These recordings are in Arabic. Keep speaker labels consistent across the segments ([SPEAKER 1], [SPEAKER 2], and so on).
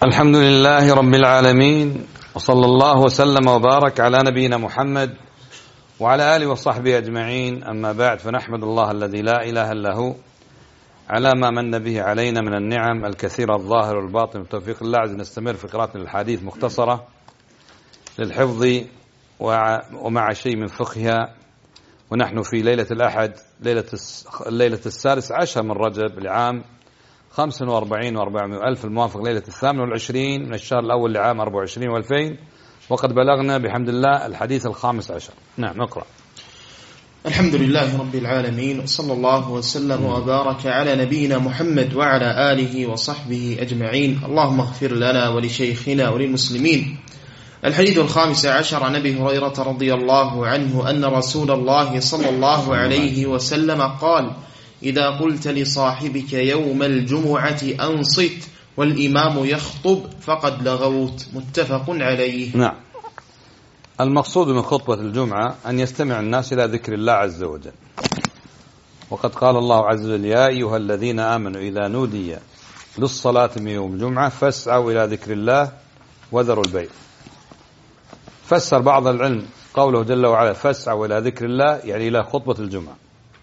[SPEAKER 1] الحمد لله رب العالمين، وصلى الله وسلم وبارك على نبينا محمد وعلى آله وصحبه أجمعين. أما بعد، فنحمد الله الذي لا إله إلا هو على ما من به علينا من النعم الكثيرة الظاهرة والباطنة. بتوفيق الله عز نستمر في قراءة الحديث مختصرة للحفظ ومع شيء من فقهها، ونحن في ليلة الأحد، الليلة 16 من رجب لعام 45 و400 ألف، الموافق ليلة 28 من الشهر الأول لعام 24 و2000، وقد بلغنا بحمد الله الحديث 15. نعم، نقرأ.
[SPEAKER 2] الحمد لله رب العالمين، صلى الله وسلم وبارك على نبينا محمد وعلى آله وصحبه أجمعين. اللهم اغفر لنا ولشيخنا وللمسلمين. الحديث 15 عن أبي هريرة رضي الله عنه أن رسول الله صلى الله عليه وسلم قال: إذا قلت لصاحبك يوم الجمعة أنصت والإمام يخطب فقد لغوت. متفق عليه.
[SPEAKER 1] نعم، المقصود من خطبة الجمعة أن يستمع الناس إلى ذكر الله عز وجل، وقد قال الله عز وجل: يا أيها الذين آمنوا إذا نودي للصلاة من يوم الجمعة فاسعوا إلى ذكر الله وذروا البيع. فسر بعض العلم قوله جل وعلا فاسعوا إلى ذكر الله يعني إلى خطبة الجمعة.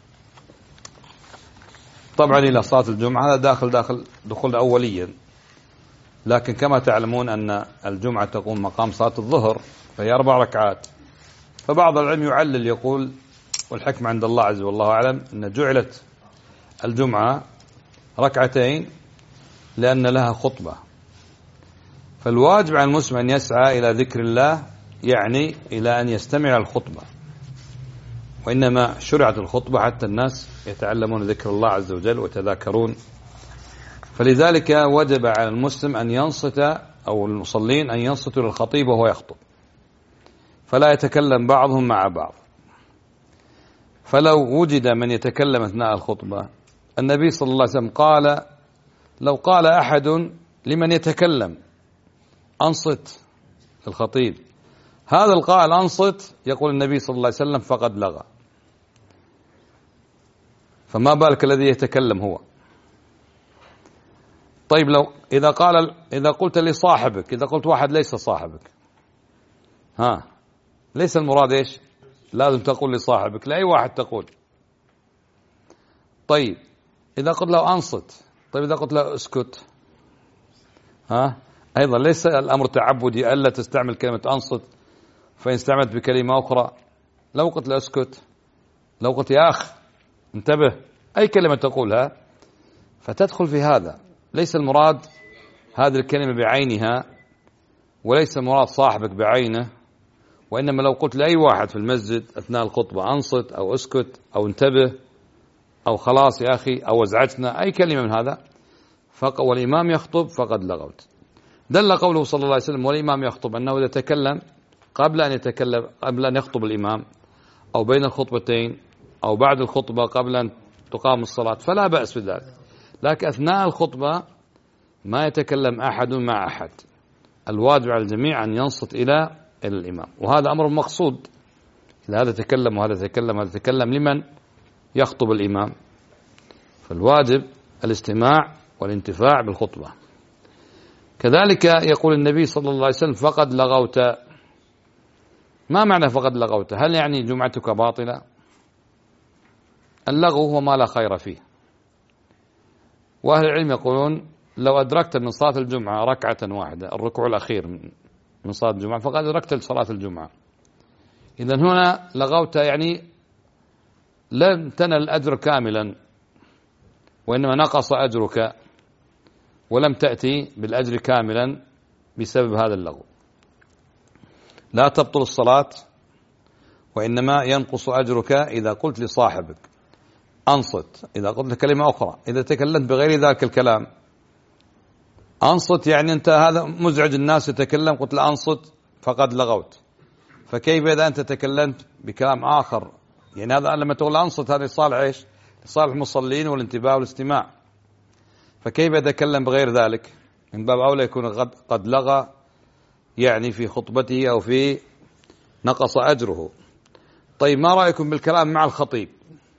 [SPEAKER 1] طبعا إلى صلاة الجمعة هذا دخول أوليا، لكن كما تعلمون أن الجمعة تقوم مقام صلاة الظهر، فهي 4 ركعات. فبعض العلم يعلل يقول، والحكمة عند الله عز والله أعلم، أن جعلت الجمعة 2 ركعتين لأن لها خطبة. فالواجب على المسلم أن يسعى إلى ذكر الله، يعني إلى أن يستمع الخطبة، وإنما شرعت الخطبة حتى الناس يتعلمون ذكر الله عز وجل ويتذاكرون. فلذلك وجب على المسلم أن ينصت، أو المصلين أن ينصتوا للخطيب وهو يخطب، فلا يتكلم بعضهم مع بعض. فلو وجد من يتكلم أثناء الخطبة، النبي صلى الله عليه وسلم قال: لو قال أحد لمن يتكلم أنصت للخطيب، هذا القائل أنصت، يقول النبي صلى الله عليه وسلم فقد لغى. فما بالك الذي يتكلم هو. طيب، إذا قلت لصاحبك، إذا قلت واحد ليس صاحبك، ليس المراد إيش؟ لازم تقول لصاحبك، لأي واحد تقول. طيب، إذا قلت له أنصت، طيب إذا قلت له اسكت، أيضا ليس الأمر تعبدي ألا تستعمل كلمة أنصت، فإن استعملت بكلمة أخرى، لو قلت له اسكت، لو قلت يا أخ انتبه، أي كلمة تقولها فتدخل في هذا. ليس المراد هذه الكلمة بعينها، وليس المراد صاحبك بعينه، وإنما لو قلت لأي واحد في المسجد أثناء الخطبة أنصت أو اسكت أو انتبه أو خلاص يا أخي أو ازعجتنا، أي كلمة من هذا، والإمام يخطب فقد لغوت. دل قوله صلى الله عليه وسلم والإمام يخطب أنه إذا تكلم قبل أن يخطب الإمام، أو بين الخطبتين، أو بعد الخطبة قبل أن تقام الصلاة، فلا بأس بذلك. لكن أثناء الخطبة ما يتكلم أحد مع أحد، الواجب على الجميع أن ينصت إلى الإمام، وهذا أمر مقصود. إذا هذا تكلم وهذا تكلم وهذا تكلم، لمن يخطب الإمام؟ فالواجب الاستماع والانتفاع بالخطبة. كذلك يقول النبي صلى الله عليه وسلم فقد لغوت. ما معنى فقد لغوت؟ هل يعني جمعتك باطلة؟ اللغو هو ما لا خير فيه، وأهل العلم يقولون لو أدركت من صلاة الجمعة 1 ركعة، الركوع الأخير من صلاة الجمعة، فقد أدركت صلاة الجمعة. إذن هنا لغوت يعني لم تنل الأجر كاملا، وإنما نقص أجرك، ولم تأتي بالأجر كاملا بسبب هذا اللغو. لا تبطل الصلاة، وإنما ينقص أجرك إذا قلت لصاحبك أنصت، إذا قلت كلمة أخرى، إذا تكلمت بغير ذلك الكلام. أنصت يعني أنت هذا مزعج الناس، يتكلم، قلت له أنصت فقد لغوت. فكيف إذا أنت تكلمت بكلام آخر؟ يعني هذا لما تقول أنصت هذا لصالح إيش؟ لصالح المصلين والانتباه والاستماع. فكيف إذا تكلم بغير ذلك؟ من باب أولى يكون قد لغى، يعني في خطبته أو في نقص أجره. طيب، ما رأيكم بالكلام مع الخطيب؟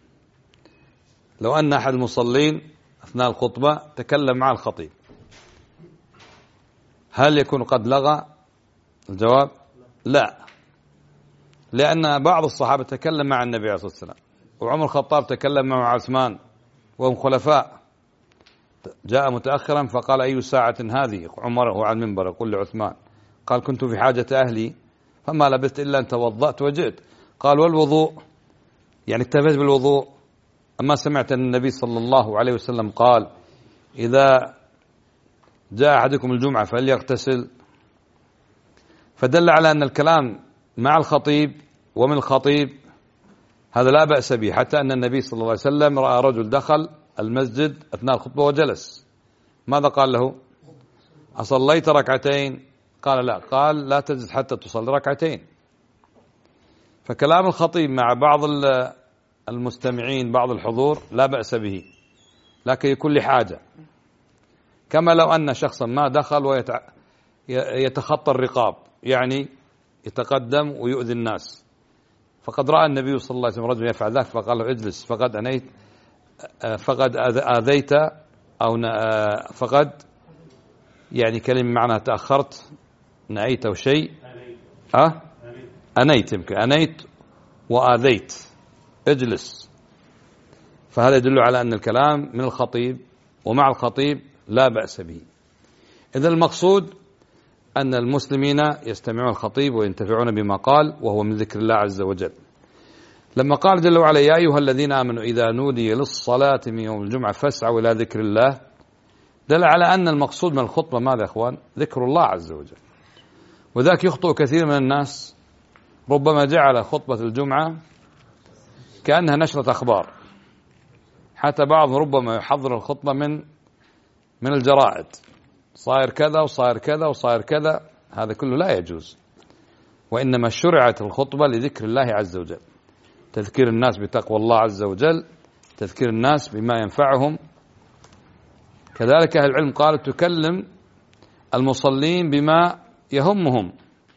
[SPEAKER 1] لو أن أحد المصلين أثناء الخطبة تكلم مع الخطيب، هل يكون قد لغى؟ الجواب لا، لأن بعض الصحابة تكلم مع النبي عليه الصلاة والسلام، وعمر الخطاب تكلم مع عثمان وهم خلفاء. جاء متأخرا فقال: أي ساعة هذه؟ عمر هو على المنبر يقول لعثمان، قال: كنت في حاجة أهلي فما لبثت إلا أن توضأت وجئت. قال: والوضوء؟ يعني اكتفيت بالوضوء؟ أما سمعت أن النبي صلى الله عليه وسلم قال: إذا جاء أحدكم الجمعة فليغتسل؟ فدل على أن الكلام مع الخطيب ومن الخطيب هذا لا بأس به، حتى أن النبي صلى الله عليه وسلم رأى رجل دخل المسجد أثناء الخطبة وجلس، ماذا قال له؟ أصليت ركعتين؟ قال: لا. قال: لا تجلس حتى تصلي ركعتين. فكلام الخطيب مع بعض المستمعين بعض الحضور لا بأس به، لكن يكون لحاجة، كما لو أن شخصا ما دخل ويتخطى الرقاب، يعني يتقدم ويؤذي الناس، فقد رأى النبي صلى الله عليه وسلم رجل يفعل ذلك فقال له: اجلس، فقد آذيت، أو فقد يعني كلمة معناها تأخرت، نأيت أو شيء، أنيت، يمكن أنيت وآذيت، اجلس. فهذا يدل على أن الكلام من الخطيب ومع الخطيب لا بأس به. إذا المقصود أن المسلمين يستمعون الخطيب وينتفعون بما قال، وهو من ذكر الله عز وجل. لما قال جل وعلا: يا أيها الذين آمنوا إذا نودي للصلاة من يوم الجمعة فاسعوا إلى ذكر الله، دل على أن المقصود من الخطبة ماذا يا أخوان؟ ذكر الله عز وجل. وذاك يخطئ كثير من الناس، ربما جعل خطبة الجمعة كأنها نشرة أخبار، حتى بعض ربما يحضر الخطبة من الجرائد، صاير كذا وصاير كذا وصاير كذا. هذا كله لا يجوز، وإنما شرعت الخطبة لذكر الله عز وجل، تذكير الناس بتقوى الله عز وجل، تذكير الناس بما ينفعهم. كذلك أهل العلم قالوا تكلم المصلين بما يهمهم.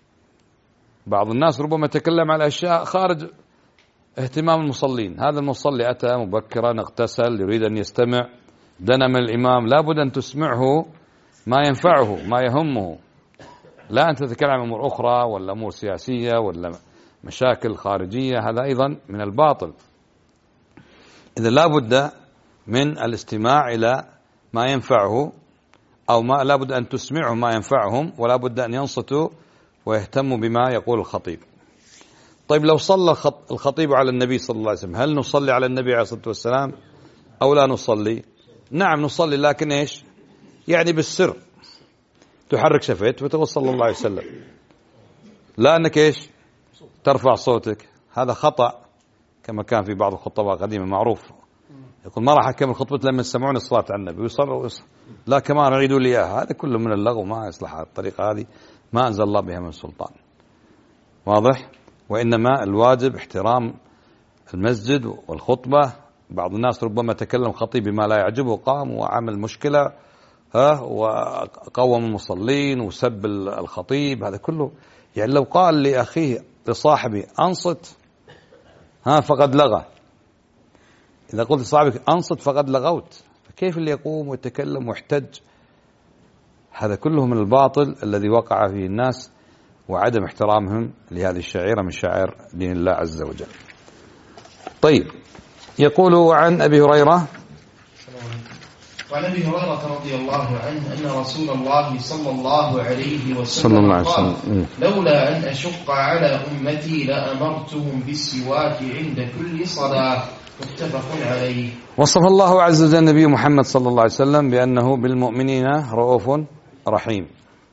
[SPEAKER 1] بعض الناس ربما يتكلم على أشياء خارج اهتمام المصلين. هذا المصلي أتى مبكرا، اغتسل، يريد أن يستمع، دنا من الإمام، لابد أن تسمعه ما ينفعه ما يهمه، لا أن تتكلم عن أمور أخرى ولا أمور سياسية ولا مشاكل خارجية، هذا أيضا من الباطل. إذا لابد من الاستماع إلى ما ينفعه، أو ما لابد أن تسمعه ما ينفعهم، ولا بد أن ينصتوا ويهتموا بما يقول الخطيب. طيب لو صلى الخطيب على النبي صلى الله عليه وسلم، هل نصلي على النبي عليه الصلاة والسلام أو لا نصلي؟ نعم نصلي، لكن إيش؟ يعني بالسر، تحرك شفيت وتقول صلى الله عليه وسلم، لا أنك إيش؟ ترفع صوتك. هذا خطأ، كما كان في بعض الخطباء قديما معروف، يقول: ما راح أكمل خطبتي لما يسمعون الصلاة على النبي ويصلوا، لا كمان يعيدوا لي إياها. هذا كله من اللغو، ما يصلح. الطريقة هذه ما أنزل الله بها من سلطان، واضح؟ وإنما الواجب احترام المسجد والخطبة. بعض الناس ربما تكلم خطيب بما لا يعجبه، قام وعمل مشكلة، وقوم المصلين وسب الخطيب. هذا كله يعني لو قال لأخيه لصاحبي أنصت فقد لغى. إذا قلت لصاحبك أنصت فقد لغوت، فكيف اللي يقوم ويتكلم ويحتج؟ هذا كله من الباطل الذي وقع فيه الناس، وعدم احترامهم لهذه الشعيرة من شعائر دين الله عز وجل. طيب، يقول عن أبي هريرة:
[SPEAKER 2] وعن أبي هريرة رضي الله عنه أن رسول الله صلى الله عليه وسلم قال: لولا أن أشق على أمتي لأمرتهم بالسواك عند كل صلاة. متفق عليه.
[SPEAKER 1] وصف الله عز وجل النبي محمد صلى الله عليه وسلم بأنه بالمؤمنين رؤوف رحيم،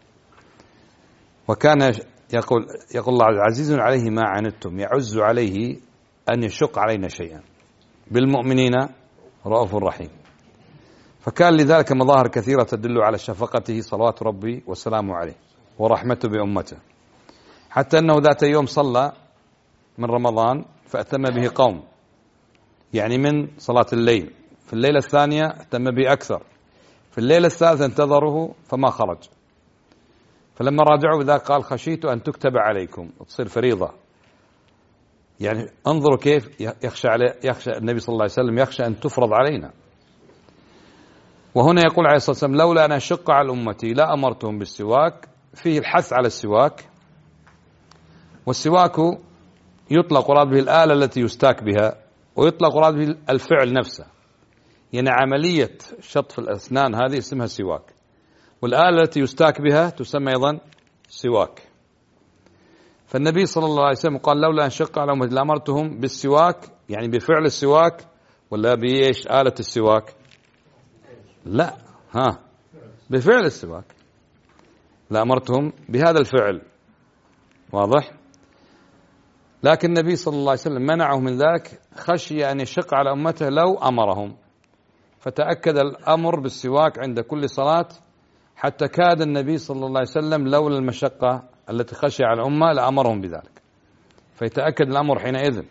[SPEAKER 1] وكان يقول الله عزيز عليه ما عنتم، يعز عليه أن يشق علينا شيئا. بالمؤمنين رؤوف رحيم، فكان لذلك مظاهر كثيرة تدل على شفقته صلوات ربي وسلامه عليه ورحمته بأمته، حتى أنه ذات يوم صلى من رمضان فأتم به قوم، يعني من صلاة الليل. في الليلة الثانية أتم به أكثر، في الليلة الثالثة انتظره فما خرج، فلما راجعوا بذلك قال: خشيت أن تكتب عليكم، تصير فريضة. يعني انظروا كيف يخشى النبي صلى الله عليه وسلم، يخشى أن تفرض علينا. وهنا يقول عليه الصلاة والسلام لولا أن أشق على أمتي لا أمرتهم بالسواك، فيه الحث على السواك. والسواك يطلق مراد به الآلة التي يستاك بها، ويطلق مراد به الفعل نفسه، يعني عملية شطف الأسنان هذه اسمها سواك، والآلة التي يستاك بها تسمى أيضا سواك. فالنبي صلى الله عليه وسلم قال لولا أن شق على أمتي لأمرتهم بالسواك، يعني بفعل السواك ولا بإيش آلة السواك؟ لا، بفعل السواك، لأمرتهم بهذا الفعل. واضح؟ لكن النبي صلى الله عليه وسلم منعه من ذلك خشية أن يشق على أمته لو أمرهم، فتأكد الأمر بالسواك عند كل صلاة، حتى كاد النبي صلى الله عليه وسلم لولا المشقة التي خشي على الأمة لأمرهم بذلك، فيتأكد الأمر حينئذ.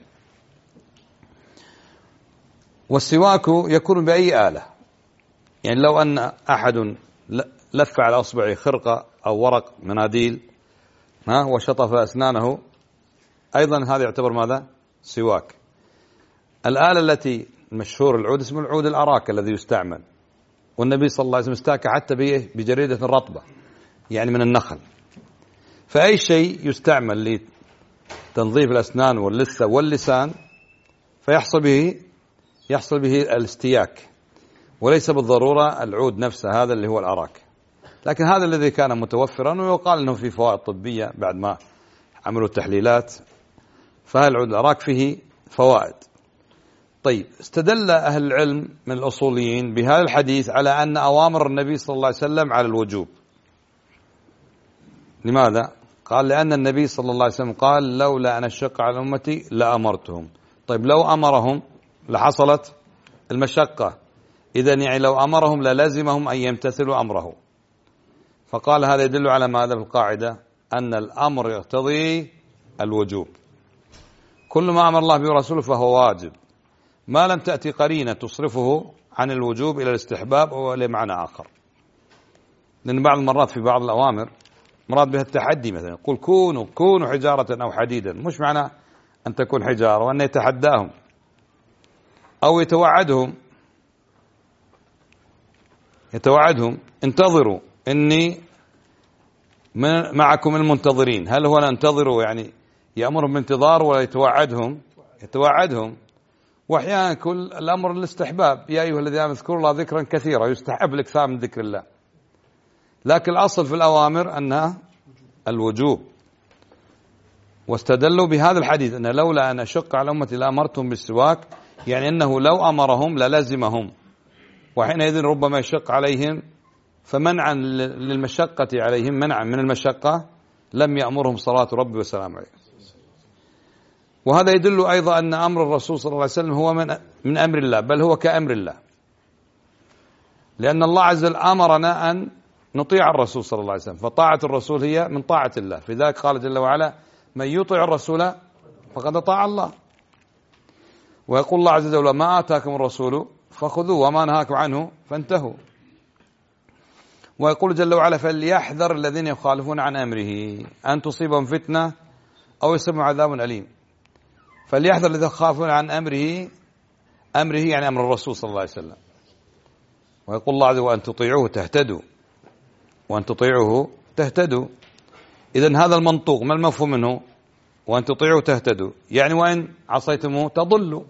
[SPEAKER 1] والسواك يكون بأي آلة، يعني لو أن أحد لف على أصبعه خرقة أو ورق مناديل وشطف أسنانه، أيضا هذا يعتبر ماذا؟ سواك. الآلة التي مشهور العود اسمه العود الأراك الذي يستعمل، والنبي صلى الله عليه وسلم استاك حتى بجريدة رطبة يعني من النخل. فأي شيء يستعمل لتنظيف الأسنان واللثة واللسان يحصل به الاستياك، وليس بالضرورة العود نفسه هذا اللي هو الأراك. لكن هذا الذي كان متوفرا، ويقال أنه في فوائد طبية بعد ما عملوا التحليلات، فالعود الأراك فيه فوائد. طيب، استدل أهل العلم من الأصوليين بهذا الحديث على أن أوامر النبي صلى الله عليه وسلم على الوجوب. لماذا؟ قال لأن النبي صلى الله عليه وسلم قال لولا أن أشق على أمتي لأمرتهم. طيب، لو أمرهم لحصلت المشقة، إذن يعني لو أمرهم للزمهم أن يمتثلوا أمره. فقال هذا يدل على ماذا في القاعدة؟ أن الأمر يقتضي الوجوب، كل ما أمر الله به ورسوله فهو واجب، ما لم تأتي قرينة تصرفه عن الوجوب إلى الاستحباب أو إلى معنى آخر. لأن بعض المرات في بعض الأوامر مراد بها التحدي، مثلا يقول كونوا حجارة أو حديدا، مش معنى أن تكون حجارة، وأن يتحداهم أو يتوعدهم انتظروا إني معكم المنتظرين. هل هو ننتظروا يعني يأمرهم بانتظار، ولا يتوعدهم؟ وأحيانا كل الأمر الاستحباب، يا أيها الذين آمنوا اذكروا الله ذكرا كثيرا، يستحب الإكثار من ذكر الله، لكن الأصل في الأوامر أنها الوجوب. واستدلوا بهذا الحديث أن لولا أن أشق على أمتي لأمرتهم بالسواك، يعني أنه لو أمرهم للزمهم، وحينئذ ربما يشق عليهم، فمنعا للمشقة عليهم، منعا من المشقة، لم يأمرهم صلاة ربي وسلام عليه. وهذا يدل أيضا أن أمر الرسول صلى الله عليه وسلم هو من أمر الله، بل هو كأمر الله، لأن الله عز وجل أمرنا أن نطيع الرسول صلى الله عليه وسلم، فطاعة الرسول هي من طاعة الله. في ذلك قال جل وعلا من يطيع الرسول فقد أطاع الله. ويقول الله عز وجل ما آتاكم الرسول فخذوه وما نهاكم عنه فانتهوا. ويقول جل وعلا فليحذر الذين يخالفون عن أمره أن تصيبهم فتنة أو يصيبهم عذاب أليم. فليحذر الذين يخالفون عن أمره يعني أمر الرسول صلى الله عليه وسلم. ويقول الله عز وجل وأن تطيعوه تهتدوا. إذن هذا المنطوق ما المفهوم منه؟ وأن تطيعوه تهتدوا، يعني وإن عصيتموه تضلوا.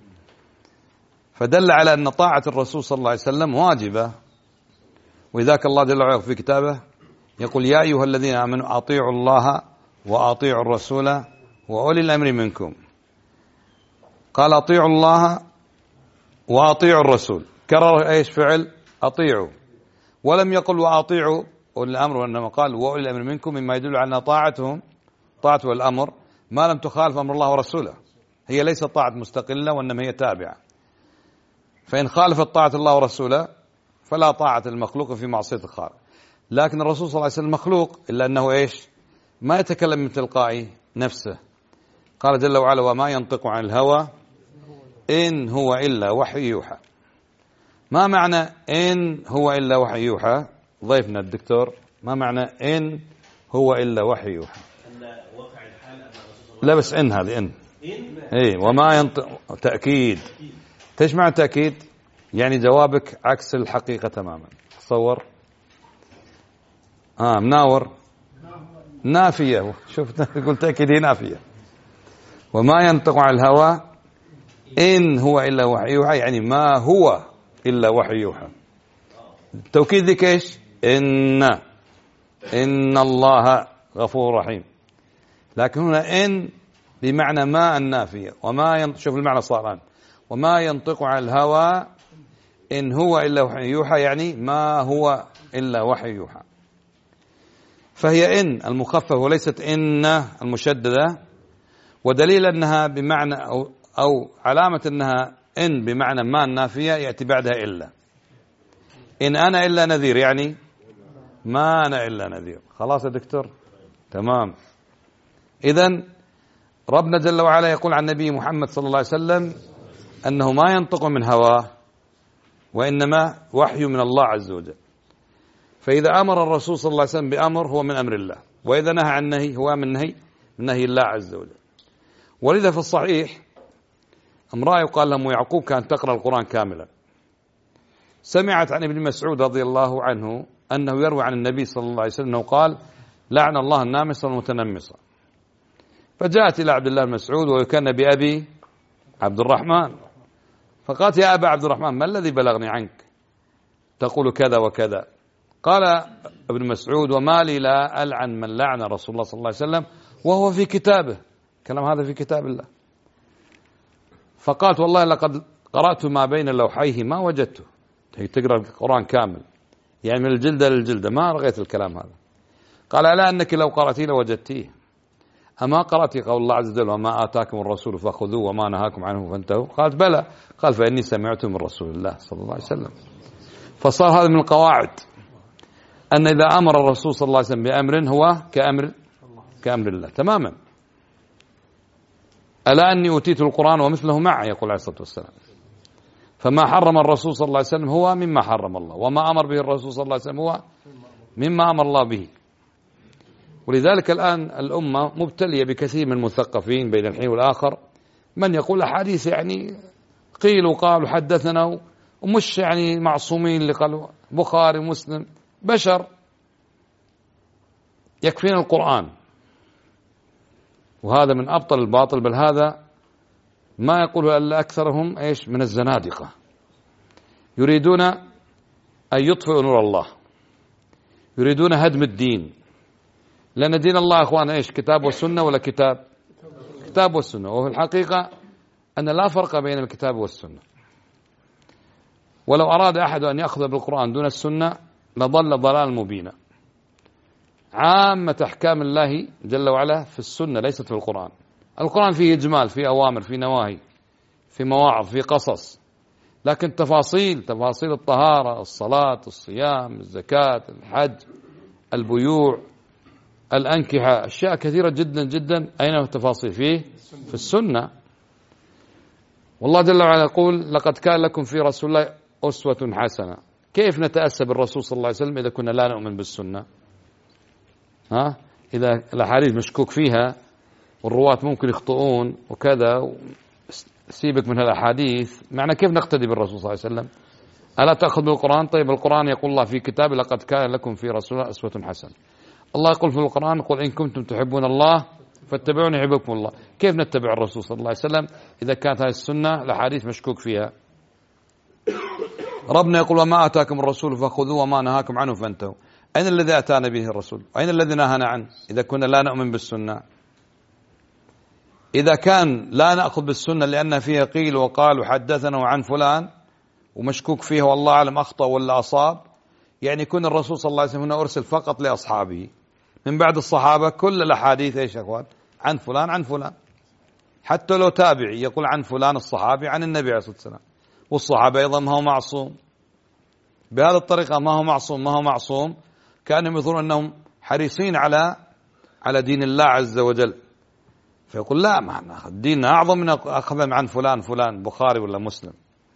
[SPEAKER 1] فدل على أن طاعة الرسول صلى الله عليه وسلم واجبة. وذاك الله جل وعلا في كتابه يقول يا أيها الذين آمنوا أطيعوا الله وأطيعوا الرسول وأولي الأمر منكم. قال أطيعوا الله وأطيعوا الرسول، كرر ايش فعل أطيعوا، ولم يقل وأطيعوا أولي الأمر، وإنما قال وأولي الأمر منكم، مما يدل على طاعته الأمر ما لم تخالف أمر الله ورسوله، هي ليست طاعة مستقلة وإنما هي تابعة. فإن خالفت طاعة الله ورسوله فلا طاعة المخلوق في معصية الخالق. لكن الرسول صلى الله عليه وسلم مخلوق، إلا أنه ايش ما يتكلم من تلقاء نفسه. قال جل وعلا وما ينطق عن الهوى إن هو إلا وحي يوحى. ما معنى إن هو إلا وحي يوحى؟ ضيفنا الدكتور، ما معنى إن هو إلا وحي يوحى؟ لا بس إن هذه إن إيه وما ينطق تأكيد. تيش معنى تأكيد؟ يعني جوابك عكس الحقيقة تماما. تصور مناور نافية، شفت قلت أكيد هي نافية. وما ينطق عن الهوى إن هو إلا وحي يوحى، يعني ما هو إلا وحي يوحى. التوكيد ذيك إيش؟ إن الله غفور رحيم. لكن هنا إن بمعنى ما النافية، شوف المعنى صار الآن، وما ينطق عن الهوى إن هو إلا وحي يوحى، يعني ما هو إلا وحي يوحى. فهي إن المخففة وليست إن المشددة، ودليل أنها بمعنى أو علامة أنها إن بمعنى ما النافية يأتي بعدها إلا. إن أنا إلا نذير، يعني ما أنا إلا نذير. خلاص يا دكتور؟ تمام. إذن ربنا جل وعلا يقول عن النبي محمد صلى الله عليه وسلم أنه ما ينطق من هواه، وإنما وحي من الله عز وجل. فإذا أمر الرسول صلى الله عليه وسلم بأمر هو من أمر الله، وإذا نهى عن نهي هو من نهي الله عز وجل. ولذا في الصحيح امرأة يقال لها يعقوب كانت تقرأ القرآن كاملا، سمعت عن ابن مسعود رضي الله عنه أنه يروي عن النبي صلى الله عليه وسلم أنه قال: لعن الله النامصة والمتنمصة. فجاءت إلى عبد الله بن مسعود ويكن بأبي عبد الرحمن، فقالت: يا أبا عبد الرحمن، ما الذي بلغني عنك تقول كذا وكذا؟ قال ابن مسعود: وما لي لا ألعن من لعن رسول الله صلى الله عليه وسلم وهو في كتابه. كلام هذا في كتاب الله. فقالت: والله لقد قرأت ما بين لوحيه ما وجدته. هي تقرأ القرآن كامل، يعني من الجلدة للجلدة، ما رغيت الكلام هذا. قال: ألا أنك لو قرأتيه لوجدتيه. أما قرأتي قول الله عز وجل: وما آتاكم الرسول فخذوه وما نهاكم عنه فانتهوا؟ قالت: بلى. قال: فإني سمعت من رسول الله صلى الله عليه وسلم. فصار هذا من القواعد، أن إذا أمر الرسول صلى الله عليه وسلم بأمر هو كأمر الله تماما. ألا أني أوتيت القرآن ومثله معه، يقول عليه الصلاة والسلام. فما حرم الرسول صلى الله عليه وسلم هو مما حرم الله، وما أمر به الرسول صلى الله عليه وسلم هو مما أمر الله به. ولذلك الآن الأمة مبتلية بكثير من المثقفين بين الحين والآخر، من يقول أحاديث يعني قيل وقال وحدثنا، ومش يعني معصومين اللي قالوا بخاري مسلم، بشر يكفينا القرآن. وهذا من أبطل الباطل، بل هذا ما يقوله إلا أكثرهم إيش من الزنادقة، يريدون أن يطفئوا نور الله، يريدون هدم الدين. لأن دين الله أخوان إيش؟ كتاب والسنة ولا كتاب والسنة. وفي الحقيقة أن لا فرق بين الكتاب والسنة. ولو أراد أحد أن يأخذ بالقرآن دون السنة لضل ضلال مبينا. عامة أحكام الله جل وعلا في السنة ليست في القرآن. القرآن فيه إجمال، فيه أوامر، فيه نواهي، فيه مواعظ، فيه قصص، لكن تفاصيل الطهارة، الصلاة، الصيام، الزكاة، الحج، البيوع، الأنكحة، أشياء كثيرة جدا جدا، أين التفاصيل فيه؟ في السنة. والله جل وعلا يقول: لقد كان لكم في رسول الله أسوة حسنة. كيف نتأسى بالرسول صلى الله عليه وسلم إذا كنا لا نؤمن بالسنة؟ إذا الأحاديث مشكوك فيها والرواة ممكن يخطئون وكذا، سيبك من الأحاديث، معنى كيف نقتدي بالرسول صلى الله عليه وسلم؟ ألا تأخذ بالقرآن؟ طيب القرآن يقول الله في كتابه: لقد كان لكم في رسول الله أسوة حسنة. الله يقول في القرآن: قل إن كنتم تحبون الله فاتبعوني يحببكم الله. كيف نتبع الرسول صلى الله عليه وسلم إذا كانت هذه السنة الأحاديث مشكوك فيها؟ ربنا يقول: وما آتاكم الرسول فخذوه وما نهاكم عنه فانتهوا. أين الذي أتانا به الرسول؟ أين الذي نهانا عنه إذا كنا لا نؤمن بالسنة؟ إذا كان لا نأخذ بالسنة لأن فيها قيل وقال وحدثنا عن فلان ومشكوك فيها والله أعلم أخطأ ولا أصاب، يعني يكون الرسول صلى الله عليه وسلم هنا أرسل فقط لأصحابه. من بعد الصحابة كل الأحاديث إيش يا أخوان؟ عن فلان عن فلان. حتى لو تابعي يقول عن فلان الصحابي عن النبي عليه الصلاة والسلام. والصحابة أيضا ما هو معصوم. بهذه الطريقة ما هو معصوم، كأنهم يظنون أنهم حريصين على دين الله عز وجل. فيقول: لا، ما ناخذ ديننا أعظم من أخذ عن فلان بخاري ولا مسلم.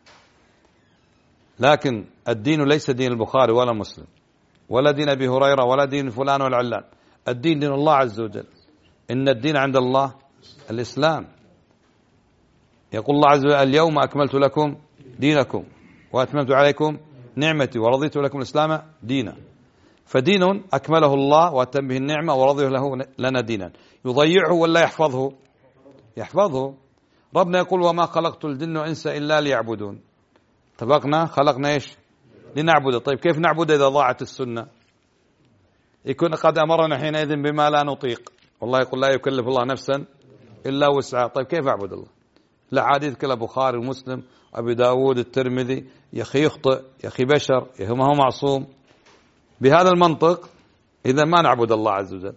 [SPEAKER 1] لكن الدين ليس دين البخاري ولا مسلم ولا دين أبي هريرة ولا دين فلان ولا علان. الدين دين الله عز وجل. إن الدين عند الله الإسلام. يقول الله عز وجل: اليوم أكملت لكم دينكم. وأتممت عليكم نعمتي ورضيت لكم الإسلام دينا. فدين أكمله الله وأتم به النعمة ورضيه لنا دينا. يضيعه ولا يحفظه؟ يحفظه. ربنا يقول وما خلقت الجن والإنس إلا ليعبدون. اتفقنا خلقنا إيش؟ لنعبد. طيب كيف نعبد إذا ضاعت السنة؟ يكون قد أمرنا حينئذ بما لا نطيق. والله يقول لا يكلف الله نفسا إلا وسعها. طيب كيف أعبد الله؟ الأحاديث كلها بخاري ومسلم أبي داود الترمذي. يا أخي يخطئ، يا أخي بشر، يا أخي ما هو معصوم. بهذا المنطق إذا ما نعبد الله عز وجل.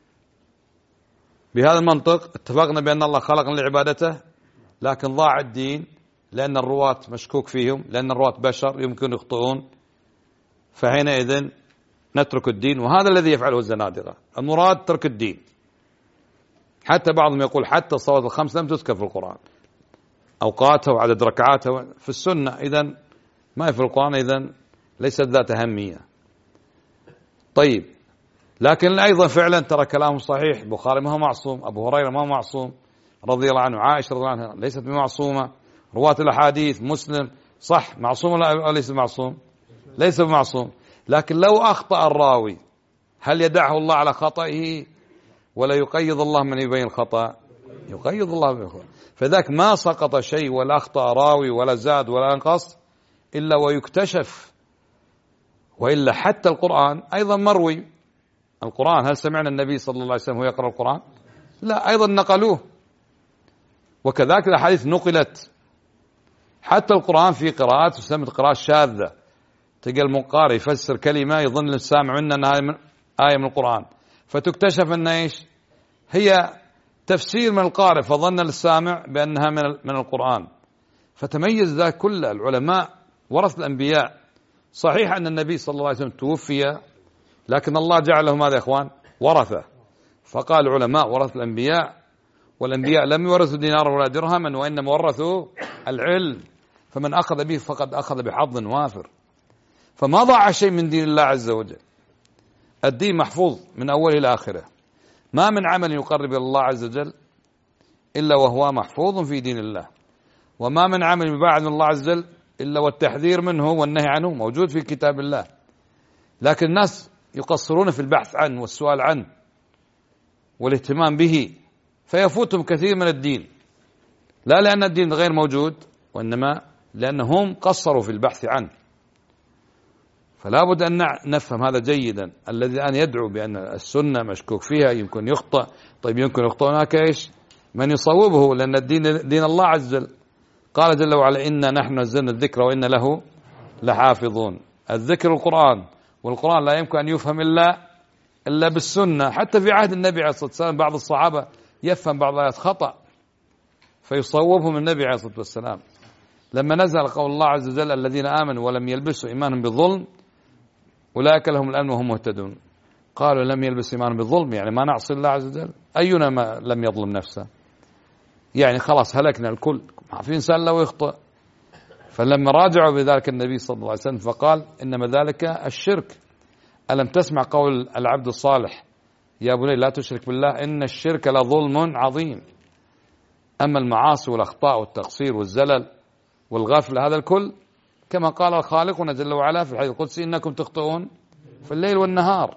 [SPEAKER 1] بهذا المنطق اتفقنا بأن الله خلقنا لعبادته، لكن ضاع الدين لأن الرواة مشكوك فيهم، لأن الرواة بشر يمكن يخطئون، فحينئذ نترك الدين. وهذا الذي يفعله الزنادقة. المراد ترك الدين. حتى بعضهم يقول حتى الصلوات الخمس لم تذكر في القرآن، أوقاتها وعدد ركعاتها في السنة، إذن ما في القرآن، إذن ليست ذات أهمية. طيب لكن أيضا فعلا ترى كلامه صحيح. البخاري ما هو معصوم، أبو هريرة ما هو معصوم رضي الله عنه، عائشة رضي الله عنها ليست بمعصومة، رواة الأحاديث مسلم صح معصوم ولا ليس معصوم؟ ليس بمعصوم. لكن لو أخطأ الراوي هل يدعه الله على خطئه ولا يقيض الله من يبين الخطأ؟ يقيض الله بالخطأ. فذاك ما سقط شيء ولا أخطأ راوي ولا زاد ولا انقص إلا ويكتشف. وإلا حتى القرآن أيضا مروي. القرآن هل سمعنا النبي صلى الله عليه وسلم هو يقرأ القرآن؟ لا، أيضا نقلوه. وكذلك الأحاديث نقلت. حتى القرآن في قراءات تسمى قراءات شاذة، تلقى المقارئ يفسر كلمة يظن السامع أنها آية من القرآن، فتكتشف أن إيش هي تفسير من القارئ، فظن السامع بأنها من القرآن. فتميز ذا كل العلماء ورث الأنبياء. صحيح أن النبي صلى الله عليه وسلم توفي، لكن الله جعله ماذا يا إخوان؟ ورثة. فقال العلماء ورث الأنبياء، والأنبياء لم يورثوا دينارا ولا درهما وإنما ورثوا العلم، فمن أخذ به فقد أخذ بحظ وافر. فما ضاع شيء من دين الله عز وجل. الدين محفوظ من أوله إلى آخره. ما من عمل يقرب إلى الله عز وجل إلا وهو محفوظ في دين الله، وما من عمل يباعد من الله عز وجل إلا والتحذير منه والنهي عنه موجود في كتاب الله. لكن الناس يقصرون في البحث عنه والسؤال عنه والاهتمام به، فيفوتهم كثير من الدين، لا لأن الدين غير موجود، وإنما لأنهم قصروا في البحث عنه. فلا بد أن نفهم هذا جيدا. الذي الآن يدعو بأن السنة مشكوك فيها يمكن يخطأ، طيب يمكن يخطأ، هناك إيش من يصوبه، لأن الدين دين الله عز وجل. قال جل وعلا إنا نحن نزلنا الذكر وإنا له لحافظون. الذكر القرآن، والقرآن لا يمكن أن يفهم إلا بالسنة. حتى في عهد النبي عليه الصلاة والسلام بعض الصحابة يفهم بعض الآيات خطأ فيصوبهم النبي عليه الصلاة والسلام. لما نزل قول الله عز وجل الذين آمنوا ولم يلبسوا إيمانهم بالظلم أولئك لهم الأمن وهم مهتدون، قالوا لم يلبس إيمانهم بالظلم يعني ما نعصي الله عز وجل؟ أينا ما لم يظلم نفسه؟ يعني خلاص هلكنا الكل، ما في إنسان لو يخطئ. فلما راجعوا بذلك النبي صلى الله عليه وسلم فقال إنما ذلك الشرك. ألم تسمع قول العبد الصالح يا بني لا تشرك بالله إن الشرك لظلم عظيم. أما المعاصي والأخطاء والتقصير والزلل والغفلة هذا الكل كما قال خالقنا جل وعلا في الحديث القدسي إنكم تخطئون في الليل والنهار.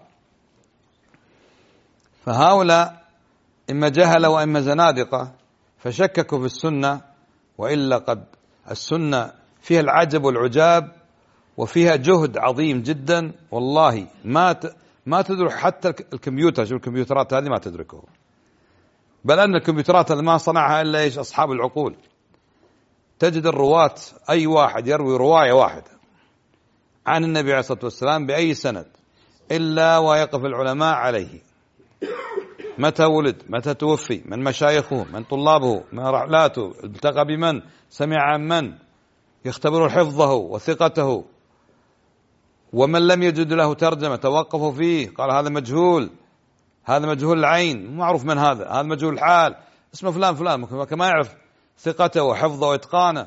[SPEAKER 1] فهؤلاء إما جهلة وإما زنادقة فشككوا في السنة، وإلا قد السنة فيها العجب والعجاب وفيها جهد عظيم جدا. والله ما تدرك حتى الكمبيوتر، شوف الكمبيوترات هذه ما تدركه، بل أن الكمبيوترات اللي ما صنعها إلا إيش أصحاب العقول. تجد الرواة أي واحد يروي رواية واحدة عن النبي عليه الصلاة والسلام بأي سند إلا ويقف العلماء عليه، متى ولد، متى توفي، من مشايخه، من طلابه، من رحلاته، التقى بمن، سمع عن من، يختبر حفظه وثقته. ومن لم يجد له ترجمة توقفوا فيه، قال هذا مجهول، هذا مجهول العين، معروف من هذا مجهول الحال، اسمه فلان فلان، كما يعرف ثقته وحفظه وإتقانه.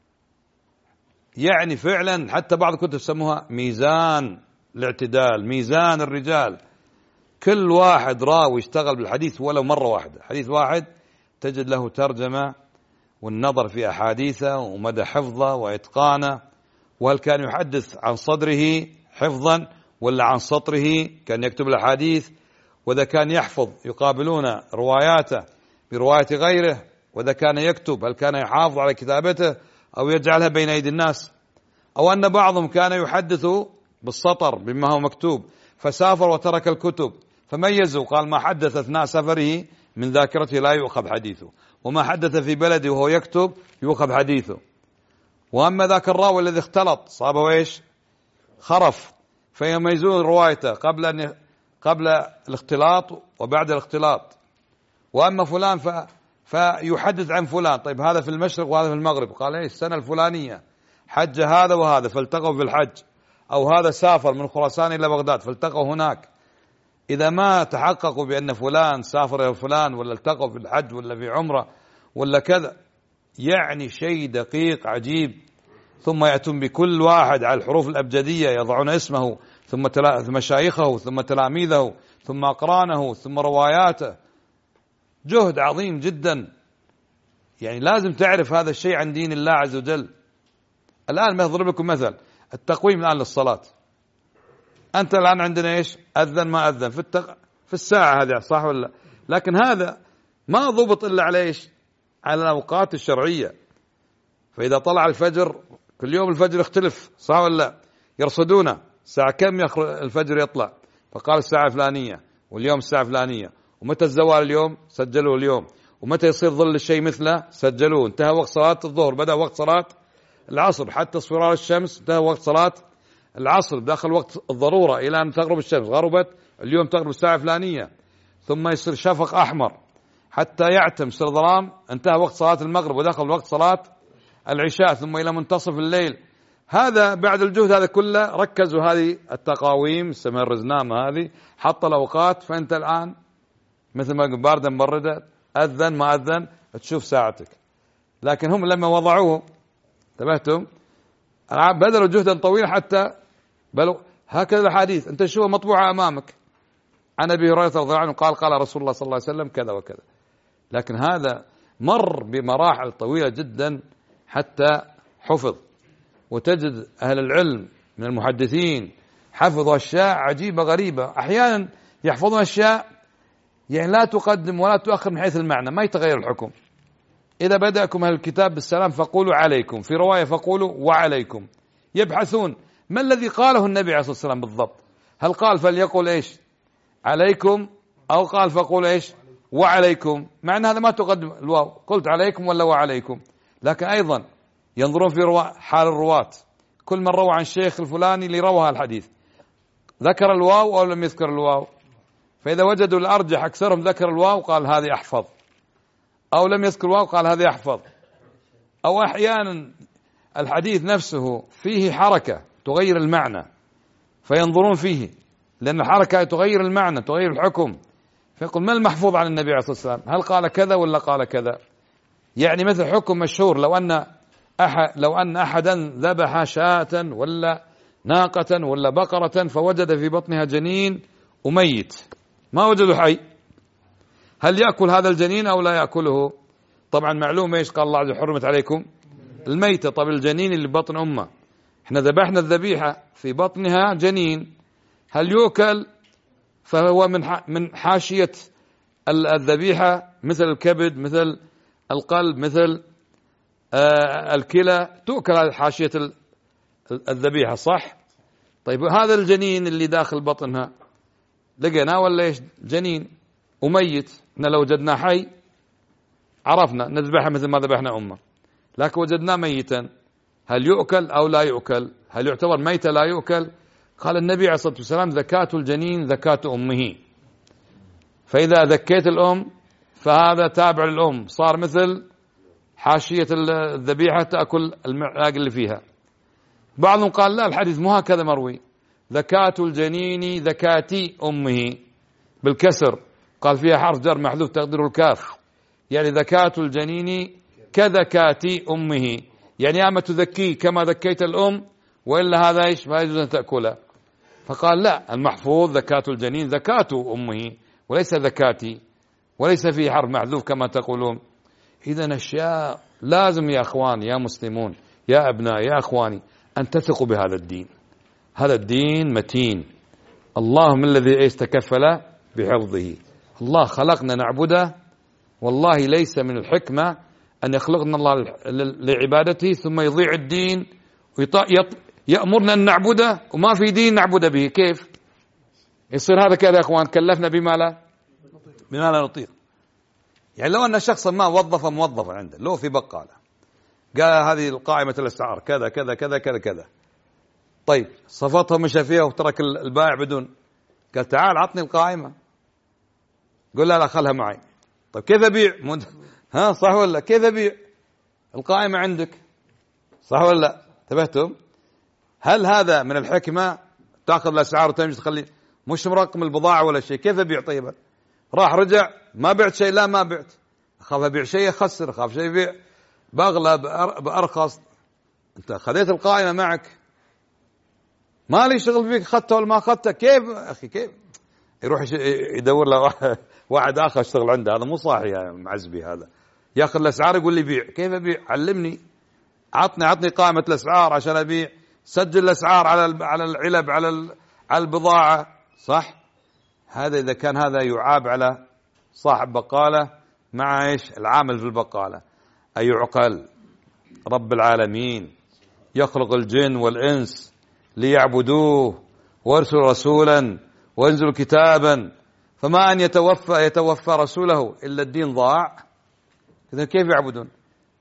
[SPEAKER 1] يعني فعلا حتى بعض الكتب سموها ميزان الاعتدال، ميزان الرجال. كل واحد راوي اشتغل بالحديث ولو مرة واحدة، حديث واحد تجد له ترجمة والنظر في أحاديثه ومدى حفظه وإتقانه وهل كان يحدث عن صدره حفظا ولا عن سطره كان يكتب الأحاديث، وإذا كان يحفظ يقابلون رواياته برواية غيره، وإذا كان يكتب هل كان يحافظ على كتابته أو يجعلها بين أيدي الناس، أو أن بعضهم كان يحدث بالسطر بما هو مكتوب فسافر وترك الكتب فميزوا، قال ما حدث أثناء سفره من ذاكرته لا يؤخذ حديثه، وما حدث في بلده وهو يكتب يؤخذ حديثه. وأما ذاك الراوي الذي اختلط صابه ايش؟ خرف، فيميزون روايته قبل الاختلاط وبعد الاختلاط. وأما فلان فيحدث عن فلان، طيب هذا في المشرق وهذا في المغرب، قال ايش السنة الفلانية حج هذا وهذا فالتقوا في الحج، أو هذا سافر من خراسان إلى بغداد فالتقوا هناك. إذا ما تحققوا بأن فلان سافر إلى فلان ولا التقوا في الحج ولا في عمرة ولا كذا، يعني شيء دقيق عجيب. ثم يأتون بكل واحد على الحروف الأبجدية، يضعون اسمه ثم مشايخه ثم تلاميذه ثم أقرانه ثم رواياته، جهد عظيم جدا. يعني لازم تعرف هذا الشيء عن دين الله عز وجل. الآن ما أضرب لكم مثل، التقويم الآن للصلاة، أنت الآن عندنا إيش؟ أذن ما أذن في الساعة هذه، صح ولا؟ لكن هذا ما ضبط إلا على إيش؟ على الأوقات الشرعية. فإذا طلع الفجر، كل يوم الفجر يختلف، صح ولا؟ يرصدونه الساعة كم الفجر يطلع، فقال الساعة الفلانية، واليوم الساعة الفلانية، ومتى الزوال اليوم سجلوه اليوم، ومتى يصير ظل الشيء مثله سجلوه، انتهى وقت صلاة الظهر بدأ وقت صلاة العصر، حتى اصفرار الشمس انتهى وقت صلاة العصر، داخل وقت الضرورة إلى أن تغرب الشمس، غربت اليوم تغرب الساعة الفلانية، ثم يصير شفق أحمر حتى يعتم يصير ظلام، انتهى وقت صلاة المغرب ودخل وقت صلاة العشاء، ثم إلى منتصف الليل. هذا بعد الجهد هذا كله ركزوا هذه التقاويم اسمها الرزنامة هذه، حط الأوقات، فأنت الآن مثل ما قلت باردة مبردة، أذن ما أذن تشوف ساعتك. لكن هم لما وضعوه، انتبهتم، بذلوا جهدا طويلا حتى بلوا هكذا الحديث أنت تشوفها مطبوعة أمامك عن أبي هريرة رضي الله عنه قال قال رسول الله صلى الله عليه وسلم كذا وكذا. لكن هذا مر بمراحل طويلة جدا حتى حفظ. وتجد أهل العلم من المحدثين حفظوا أشياء عجيبة غريبة، أحيانا يحفظون أشياء يعني لا تقدم ولا تؤخر من حيث المعنى، ما يتغير الحكم. إذا بدأكم أهل الكتاب بالسلام فقولوا عليكم، في رواية فقولوا وعليكم، يبحثون ما الذي قاله النبي عليه الصلاة والسلام بالضبط، هل قال فليقول إيش عليكم، أو قال فقول إيش وعليكم، مع أن هذا ما تقدم الواو، قلت عليكم ولا وعليكم. لكن أيضا ينظرون في حال الرواة، كل من روى عن الشيخ الفلاني اللي روى الحديث ذكر الواو أو لم يذكر الواو، فإذا وجدوا الأرجح أكثرهم ذكر الواو قال هذه أحفظ، أو لم يذكر الواو قال هذه أحفظ. أو أحيانا الحديث نفسه فيه حركة تغير المعنى فينظرون فيه، لأن الحركة تغير المعنى تغير الحكم، فيقول ما المحفوظ عن النبي عليه الصلاة والسلام، هل قال كذا ولا قال كذا. يعني مثل حكم مشهور، لو أن أحدا ذبح شاة ولا ناقة ولا بقرة فوجد في بطنها جنين وميت، ما وجدوا حي، هل يأكل هذا الجنين أو لا يأكله؟ طبعا معلوم ايش قال الله عز وجل حرمت عليكم الميتة. طب الجنين اللي ببطن أمه، احنا ذبحنا الذبيحة في بطنها جنين، هل يؤكل؟ فهو من حاشية الذبيحة، مثل الكبد مثل القلب مثل الكلى، تؤكل على حاشية الذبيحة، صح؟ طيب هذا الجنين اللي داخل بطنها لقيناه ولا ايش؟ جنين وميت، احنا لو وجدناه حي عرفنا نذبحه مثل ما ذبحنا أمه، لكن وجدناه ميتا، هل يؤكل أو لا يؤكل؟ هل يعتبر ميتا لا يؤكل؟ قال النبي عليه الصلاة والسلام زكاة الجنين زكاة أمه، فإذا ذكيت الأم فهذا تابع للأم، صار مثل حاشية الذبيحة تأكل المعلاق اللي فيها. بعضهم قال لا، الحديث مو هكذا مروي، زكاة الجنين زكاة أمه بالكسر، قال فيها حرف جر محذوف تقديره الكاف، يعني زكاة الجنين كزكاة أمه، يعني أما تذكيه كما ذكيت الأم، وإلا هذا إيش ما يجوز أن تأكله. فقال لا، المحفوظ زكاة الجنين زكاة أمه وليس زكاتي، وليس فيه حرف محذوف كما تقولون. إذن أشياء لازم يا أخواني يا مسلمون يا أبناء يا أخواني أن تثقوا بهذا الدين. هذا الدين متين. الله من الذي استكفل بحفظه. الله خلقنا نعبده، والله ليس من الحكمة أن يخلقنا الله لعبادته ثم يضيع الدين ويأمرنا أن نعبده وما في دين نعبد به. كيف يصير هذا كذا يا أخوان؟ كلفنا بما لا نطيق. يعني لو أن شخصا ما وظف موظفا عنده، لو في بقالة قال هذه القائمة الأسعار كذا كذا كذا كذا كذا، طيب صفتها مشى فيها وترك البائع بدون، قال تعال عطني القائمة، قل لا خلها معي. طيب كيف أبيع؟ ها صح ولا؟ كيف أبيع؟ القائمة عندك، صح ولا لا؟ انتبهتم؟ هل هذا من الحكمة تأخذ الأسعار وتمشي تخلي مش مرقم البضاعة ولا شيء؟ كيف أبيع؟ طيب راح رجع ما بعت شيء، لا ما بعت، أخاف أبيع شيء أخسر، أخاف شيء يبيع بأغلى بأرخص. أنت خذيت القائمة معك، ما لي شغل فيك خدتها ولا ما أخذتها. كيف أخي؟ كيف يروح يدور له واحد آخر يشتغل عنده؟ هذا مو صاحي يا معزبي، هذا ياخذ الأسعار يقول لي بيع. كيف أبيع؟ علمني، عطني قائمة الأسعار عشان أبيع، سجل الأسعار على العلب على البضاعة، صح؟ هذا إذا كان هذا يعاب على صاحب بقالة مع إيش العامل في البقالة. أيعقل رب العالمين يخلق الجن والإنس ليعبدوه ويرسل رسولا وينزل كتابا، فما أن يتوفى رسوله إلا الدين ضاع. إذا كيف يعبدون؟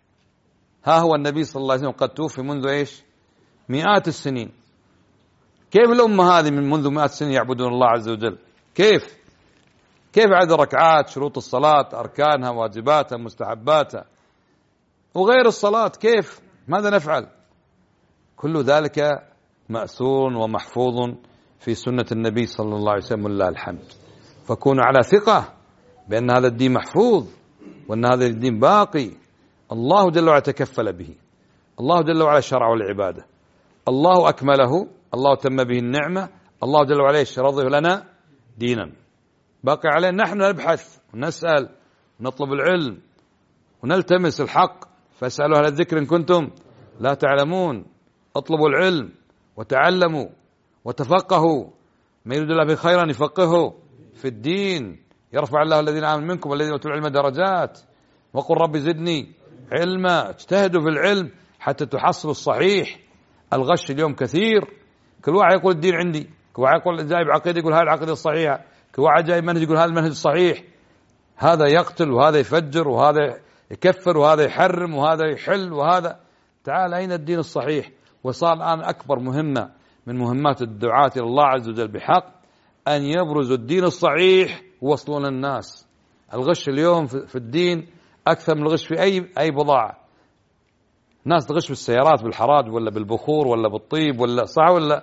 [SPEAKER 1] ها هو النبي صلى الله عليه وسلم قد توفي منذ إيش مئات السنين. كيف الأمة هذه من منذ مئات السنين يعبدون الله عز وجل؟ كيف عدد ركعات، شروط الصلاة، أركانها، واجباتها، مستحباتها، وغير الصلاة، كيف ماذا نفعل؟ كل ذلك مأثور ومحفوظ في سنة النبي صلى الله عليه وسلم، لله الحمد. فكونوا على ثقة بأن هذا الدين محفوظ وأن هذا الدين باقي. الله جل وعلا تكفل به، الله جل وعلا شرع العبادة، الله أكمله، الله تم به النعمة، الله جل وعلا رضيه لنا دينا. باقي علينا نحن نبحث ونسأل ونطلب العلم ونلتمس الحق. فاسألوا أهل الذكر إن كنتم لا تعلمون. اطلبوا العلم وتعلموا وتفقهوا، من يريد الله بخيرا يفقهه في الدين. يرفع الله الذين آمنوا منكم والذين أوتوا العلم درجات، وقل رب زدني علما. اجتهدوا في العلم حتى تحصلوا الصحيح. الغش اليوم كثير، كل واحد يقول الدين عندي، كل واحد يقول جايب عقيدة يقول هذه العقيدة الصحيحة، كل واحد جايب منهج يقول هذا المنهج الصحيح. هذا يقتل وهذا يفجر وهذا يكفر وهذا يحرم وهذا يحل وهذا. تعال أين الدين الصحيح؟ وصار الآن أكبر مهمة من مهمات الدعاة إلى الله عز وجل بحق أن يبرزوا الدين الصحيح ووصلون الناس. الغش اليوم في الدين أكثر من الغش في أي بضاعة. ناس تغش بالسيارات بالحراج ولا بالبخور ولا بالطيب ولا صح ولا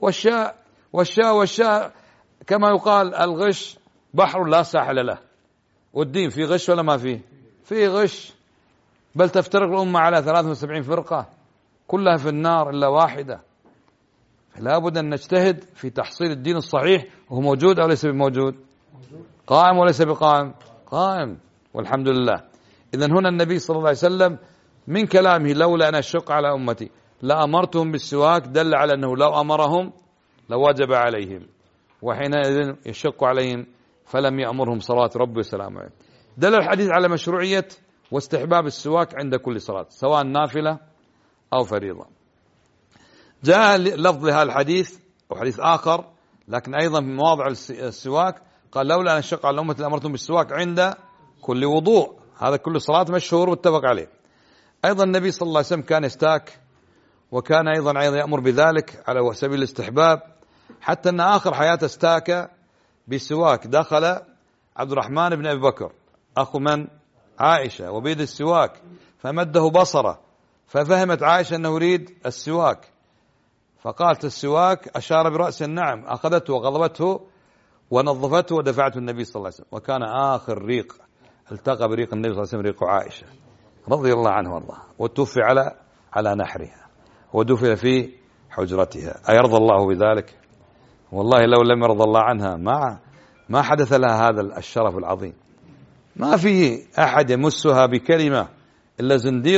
[SPEAKER 1] والشاء كما يقال الغش بحر لا ساحل له. والدين في غش ولا ما فيه؟ في غش، بل تفترق الأمة على 73 فرقة كلها في النار إلا واحدة. فلا بد أن نجتهد في تحصيل الدين الصحيح. وهو موجود أو ليس بموجود؟ قائم وليس بقائم؟ قائم والحمد لله. إذن هنا النبي صلى الله عليه وسلم من كلامه لولا أن أشق على أمتي لأمرتهم بالسواك، دل على أنه لو أمرهم لوجب عليهم، وحينئذ يشق عليهم فلم يأمرهم صلاة ربي وسلامه عليه. دل الحديث على مشروعية واستحباب السواك عند كل صلاة سواء نافلة أو فريضة. جاء لفظ هذا الحديث وحديث آخر لكن أيضا في مواضع السواك قال لولا أن أشق على الأمة لأمرتهم بالسواك عند كل وضوء. هذا كل صلاة مشهور واتفق عليه. أيضا النبي صلى الله عليه وسلم كان يستاك، وكان أيضا يأمر بذلك على سبيل الاستحباب، حتى أن آخر حياته استاك بسواك. دخل عبد الرحمن بن أبي بكر أخو من؟ عائشة، وبيد السواك فمده بصره، ففهمت عائشة أنه يريد السواك، فقالت السواك، أشار برأسه نعم، أخذته وغضبته ونظفته ودفعته النبي صلى الله عليه وسلم. وكان آخر ريق التقى بريق النبي صلى الله عليه وسلم ريق عائشة رضي الله عنه وارضاه، وتوفي على نحرها ودفن في حجرتها. أيرضى الله بذلك؟ والله لو لم يرضى الله عنها ما حدث لها هذا الشرف العظيم. ما في أحد يمسها بكلمة إلا زنديق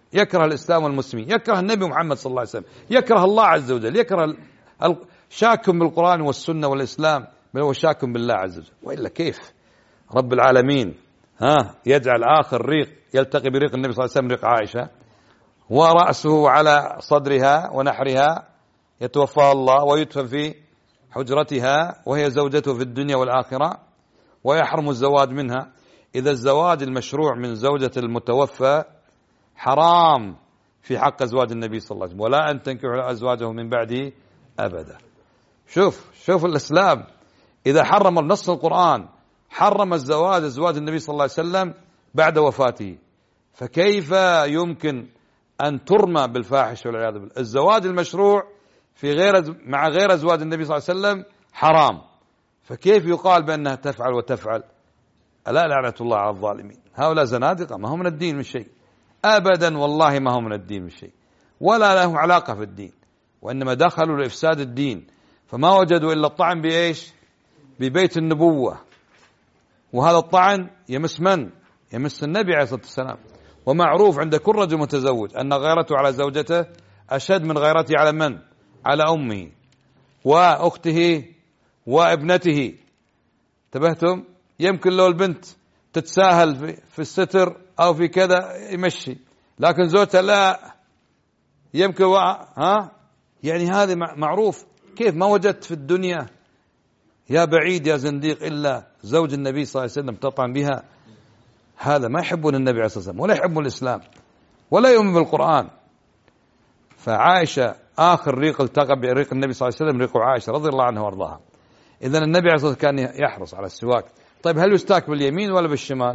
[SPEAKER 1] يكره الإسلام والمسلمين، يكره النبي محمد صلى الله عليه وسلم، يكره الله عز وجل، يكره شاك بالقرآن والسنة والإسلام، بل هو شاك بالله عز وجل. وإلا كيف رب العالمين يجعل آخر ريق يلتقي بريق النبي صلى الله عليه وسلم ريق عائشة، ورأسه على صدرها ونحرها يتوفاها الله ويدفن في حجرتها وهي زوجته في الدنيا والآخرة، ويحرم الزواج منها. إذا الزواج المشروع من زوجة المتوفى حرام في حق أزواج النبي صلى الله عليه وسلم، ولا أن تنكحوا أزواجه من بعده أبدا. شوف الإسلام إذا حرم نص القرآن حرم الزواج أزواج النبي صلى الله عليه وسلم بعد وفاته، فكيف يمكن أن ترمى بالفاحش والعياذ بالله؟ الزواج المشروع مع غير أزواج النبي صلى الله عليه وسلم حرام، فكيف يقال بأنها تفعل وتفعل؟ ألا لعنة الله على الظالمين. هؤلاء زنادقة، ما هم من الدين من شيء أبدا، والله ما هم من الدين من شيء، ولا لهم علاقة في الدين، وإنما دخلوا لإفساد الدين، فما وجدوا إلا الطعن بإيش؟ ببيت النبوة. وهذا الطعن يمس من؟ يمس النبي عليه الصلاة والسلام. ومعروف عند كل رجل متزوج أن غيرته على زوجته أشد من غيرته على من؟ على أمه وأخته وابنته. انتبهتم؟ يمكن لو البنت تتساهل في الستر أو في كذا يمشي، لكن زوجته لا، يمكن يعني هذا معروف. كيف ما وجدت في الدنيا يا بعيد يا زنديق إلا زوج النبي صلى الله عليه وسلم تطعن بها؟ هذا ما يحبون النبي عليه الصلاة والسلام، ولا يحبون الإسلام، ولا يؤمن بالقرآن. فعائشة آخر ريق التقى بريق النبي صلى الله عليه وسلم ريق عائشة رضي الله عنها وارضاها. إذن النبي عليه الصلاة والسلام كان يحرص على السواك. طيب هل يستاك باليمين ولا بالشمال؟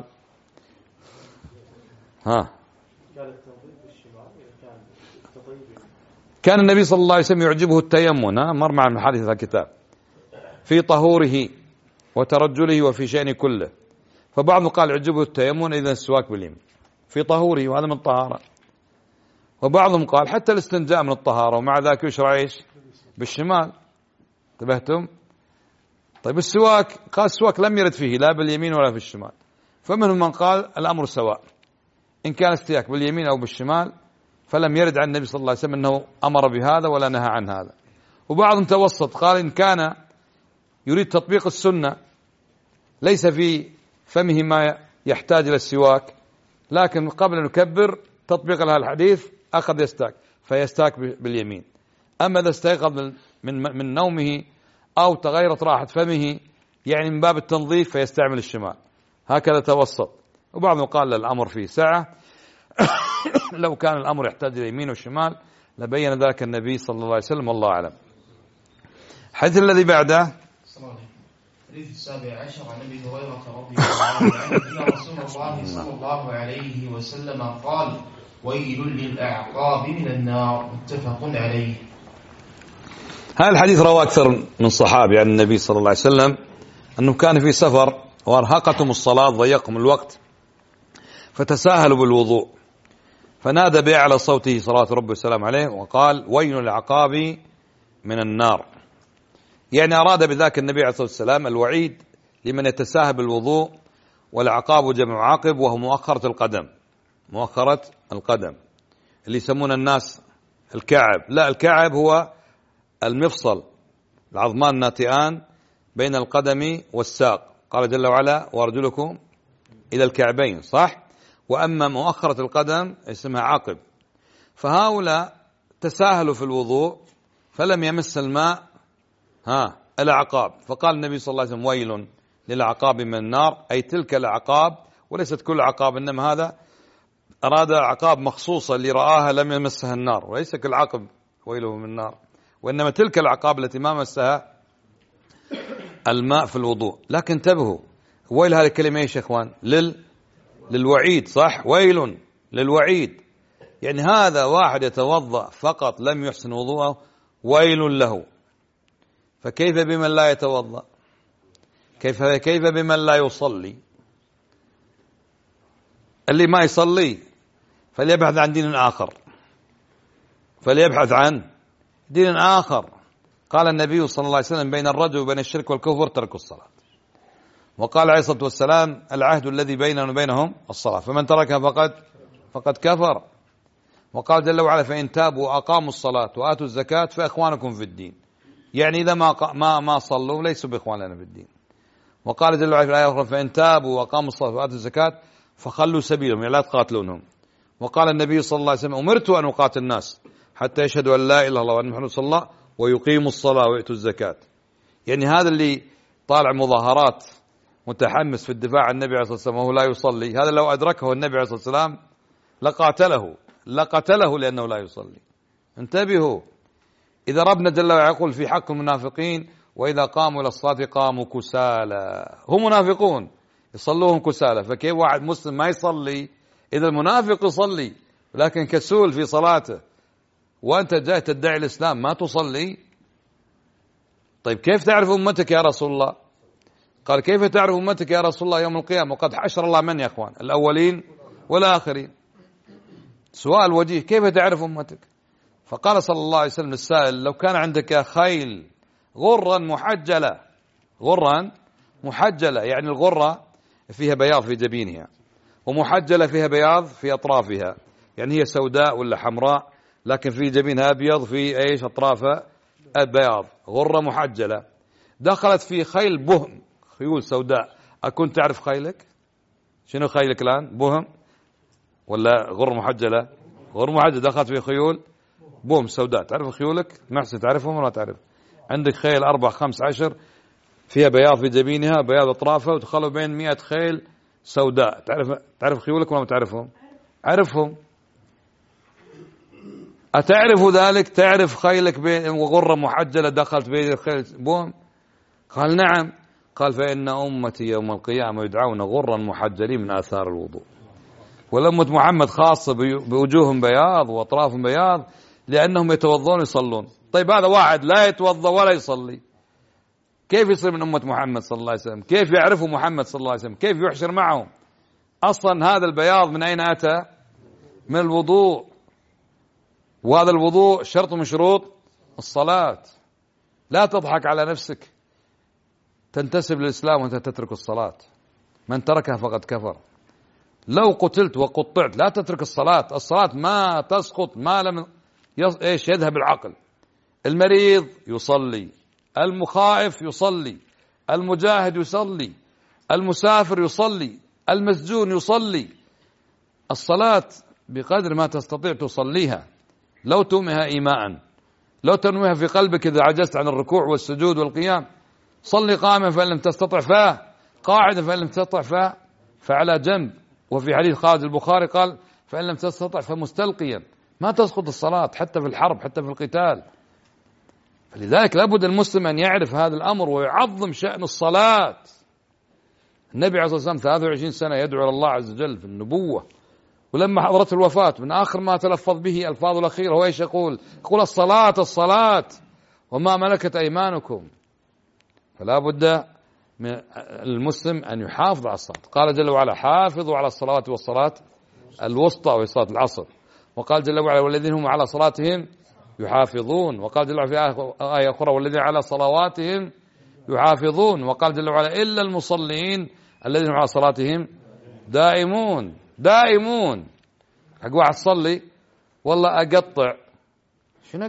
[SPEAKER 1] كان النبي صلى الله عليه وسلم يعجبه التيمم، مر مع المحادث الكتاب، في طهوره وترجله وفي شأنه كله. فبعضهم قال يعجبه التيمم إذا السواك باليمين في طهوره، وهذا من الطهارة. وبعضهم قال حتى الاستنجاء من الطهارة، ومع ذلك يشرع ايش؟ بالشمال. انتبهتم؟ طيب السواك، قال السواك لم يرد فيه لا باليمين ولا في الشمال، فمنهم من قال الأمر سواء، إن كان استياك باليمين أو بالشمال، فلم يرد عن النبي صلى الله عليه وسلم أنه أمر بهذا ولا نهى عن هذا. وبعضهم توسط قال إن كان يريد تطبيق السنة ليس في فمه ما يحتاج إلى السواك، لكن قبل أن يكبر تطبيق لها الحديث أخذ يستاك فيستاك باليمين. أما إذا استيقظ من نومه أو تغيرت راحة فمه يعني من باب التنظيف فيستعمل الشمال. هكذا توسط. وبعضهم قال الأمر فيه سعة لو كان الأمر يحتاج إلى يمين وشمال لبين ذلك النبي صلى الله عليه وسلم، والله أعلم. الحديث الذي بعده
[SPEAKER 2] الحديث السابع عشر عن أبي هريرة رضي الله عنه أن رسول الله صلى الله عليه وسلم قال ويل للأعقاب من النار، متفق عليه.
[SPEAKER 1] هذا الحديث رواه أكثر من صحابي عن النبي صلى الله عليه وسلم أنه كان في سفر وأرهقتهم الصلاة ضيقهم الوقت فتساهلوا بالوضوء، فنادى بأعلى صوته صلاة ربه والسلام عليه وقال ويل للأعقاب من النار. يعني أراد بذلك النبي عليه الصلاة والسلام الوعيد لمن يتساهل بالوضوء، والعقاب جمع عقب وهو مؤخرة القدم، مؤخرة القدم اللي يسمون الناس الكعب. لا، الكعب هو المفصل، العظمان الناتئان بين القدم والساق، قال جل وعلا وارجلكم إلى الكعبين، صح؟ وأما مؤخرة القدم اسمها عقب. فهؤلاء تساهلوا في الوضوء فلم يمس الماء الأعقاب، فقال النبي صلى الله عليه وسلم ويل للأعقاب من النار، أي تلك الأعقاب، وليست كل عقاب، إنما هذا أراد عقاب مخصوصة اللي رآها لم يمسها النار، وليس كل عقب ويله من النار، وإنما تلك العقاب التي ما مسها الماء في الوضوء. لكن انتبهوا، ويل هذه الكلمة ايش يا اخوان؟ للوعيد، صح؟ ويل للوعيد، يعني هذا واحد يتوضأ فقط لم يحسن وضوءه ويل له. فكيف بمن لا يتوضأ؟ كيف بمن لا يصلي؟ اللي ما يصلي فليبحث عن دين آخر، فليبحث عن دين آخر. قال النبي صلى الله عليه وسلم بين الرجل وبين الشرك والكفر ترك الصلاة، وقال عليه الصلاة والسلام العهد الذي بيننا وبينهم الصلاة، فمن تركها فقد كفر. وقال جل وعلا فإن تابوا وأقاموا الصلاة وآتوا الزكاة فإخوانكم في الدين، يعني إذا ما صلوا ليسوا بإخواننا في الدين. وقال جل وعلا في الآية الأخرى فإن تابوا وأقاموا الصلاة وآتوا الزكاة فخلوا سبيلهم، يعني لا تقاتلونهم. وقال النبي صلى الله عليه وسلم أمرت أن أقاتل الناس حتى يشهدوا أن لا إله إلا الله وأن محمد رسول الله ويقيموا الصلاة ويؤتوا الزكاة. يعني هذا اللي طالع مظاهرات متحمس في الدفاع عن النبي عليه الصلاة والسلام وهو لا يصلي، هذا لو أدركه النبي عليه الصلاة والسلام لقتله لأنه لا يصلي. انتبهوا، إذا ربنا جل وعلا يقول في حق المنافقين وإذا قاموا إلى الصلاة قاموا كسالى، هم منافقون يصلوهم كسالى، فكيف واحد مسلم ما يصلي إذا المنافق يصلي لكن كسول في صلاته وأنت جاي تدعي الإسلام ما تصلي؟ طيب كيف تعرف أمتك يا رسول الله؟ قال كيف تعرف أمتك يا رسول الله يوم القيامة وقد حشر الله من يا أخوان الأولين والآخرين. سؤال وجيه، كيف تعرف أمتك؟ فقال صلى الله عليه وسلم للسائل لو كان عندك خيل غرا محجلة، يعني الغرة فيها بياض في جبينها ومحجلة فيها بياض في أطرافها، يعني هي سوداء ولا حمراء لكن في جبينها أبيض في إيش أطرافها البياض، غرة محجلة. دخلت في خيل بهم، خيول سوداء، أكنت تعرف خيلك؟ شنو خيلك الآن؟ بهم ولا غر محجلة؟ غر محجلة دخلت في خيول بهم سوداء. تعرف خيولك؟ محسن تعرفهم ولا تعرف؟ عندك خيل 4 5 10 فيها بياض في جبينها بياض أطرافها وتخلوا بين 100 خيل سوداء. تعرف خيولك ولا ما تعرفهم؟ عرفهم. أتعرف ذلك؟ تعرف خيلك غرة محجلة دخلت بين الخيل بهم؟ قال نعم. قال فإن أمتي يوم القيامة يدعون غرا محجلين من آثار الوضوء. والأمة محمد خاصة بوجوههم بياض وأطرافهم بياض لأنهم يتوضون يصلون. طيب هذا واحد لا يتوضا ولا يصلي كيف يصير من أمة محمد صلى الله عليه وسلم؟ كيف يعرفوا محمد صلى الله عليه وسلم؟ كيف يحشر معهم؟ أصلا هذا البياض من أين أتى؟ من الوضوء، وهذا الوضوء شرط من شروط الصلاة. لا تضحك على نفسك تنتسب للإسلام وأنت تترك الصلاة، من تركها فقد كفر. لو قتلت وقطعت لا تترك الصلاة، الصلاة ما تسقط ما لم يذهب العقل. المريض يصلي، المخائف يصلي، المجاهد يصلي، المسافر يصلي، المسجون يصلي. الصلاة بقدر ما تستطيع تصليها، لو تنويها إيماء، لو تنويها في قلبك إذا عجزت عن الركوع والسجود والقيام صلي قائما فإن لم تستطع قاعدا فإن لم تستطع فعلى جنب. وفي حديث خالد البخاري قال فإن لم تستطع فمستلقيا. ما تسقط الصلاة حتى في الحرب حتى في القتال. فلذلك لابد المسلم أن يعرف هذا الأمر ويعظم شأن الصلاة. النبي عليه الصلاة والسلام 23 سنة يدعو إلى الله عز وجل في النبوة، ولما حضرت الوفاة من آخر ما تلفظ به ألفاظ الأخيرة هو إيش يقول؟ يقول الصلاة وما ملكت أيمانكم. فلا بد من المسلم أن يحافظ على الصلاة. قال جل وعلا حافظوا على الصلوات والصلاة الوسطى وهي صلاة العصر. وقال جل وعلا والذين هم على صلاتهم يحافظون. وقال جل وعلا في آية أخرى والذين على صلواتهم يحافظون. وقال جل وعلا إلا المصلين الذين هم على صلاتهم دائمون. حق واحد صلي والله أقطع. شنو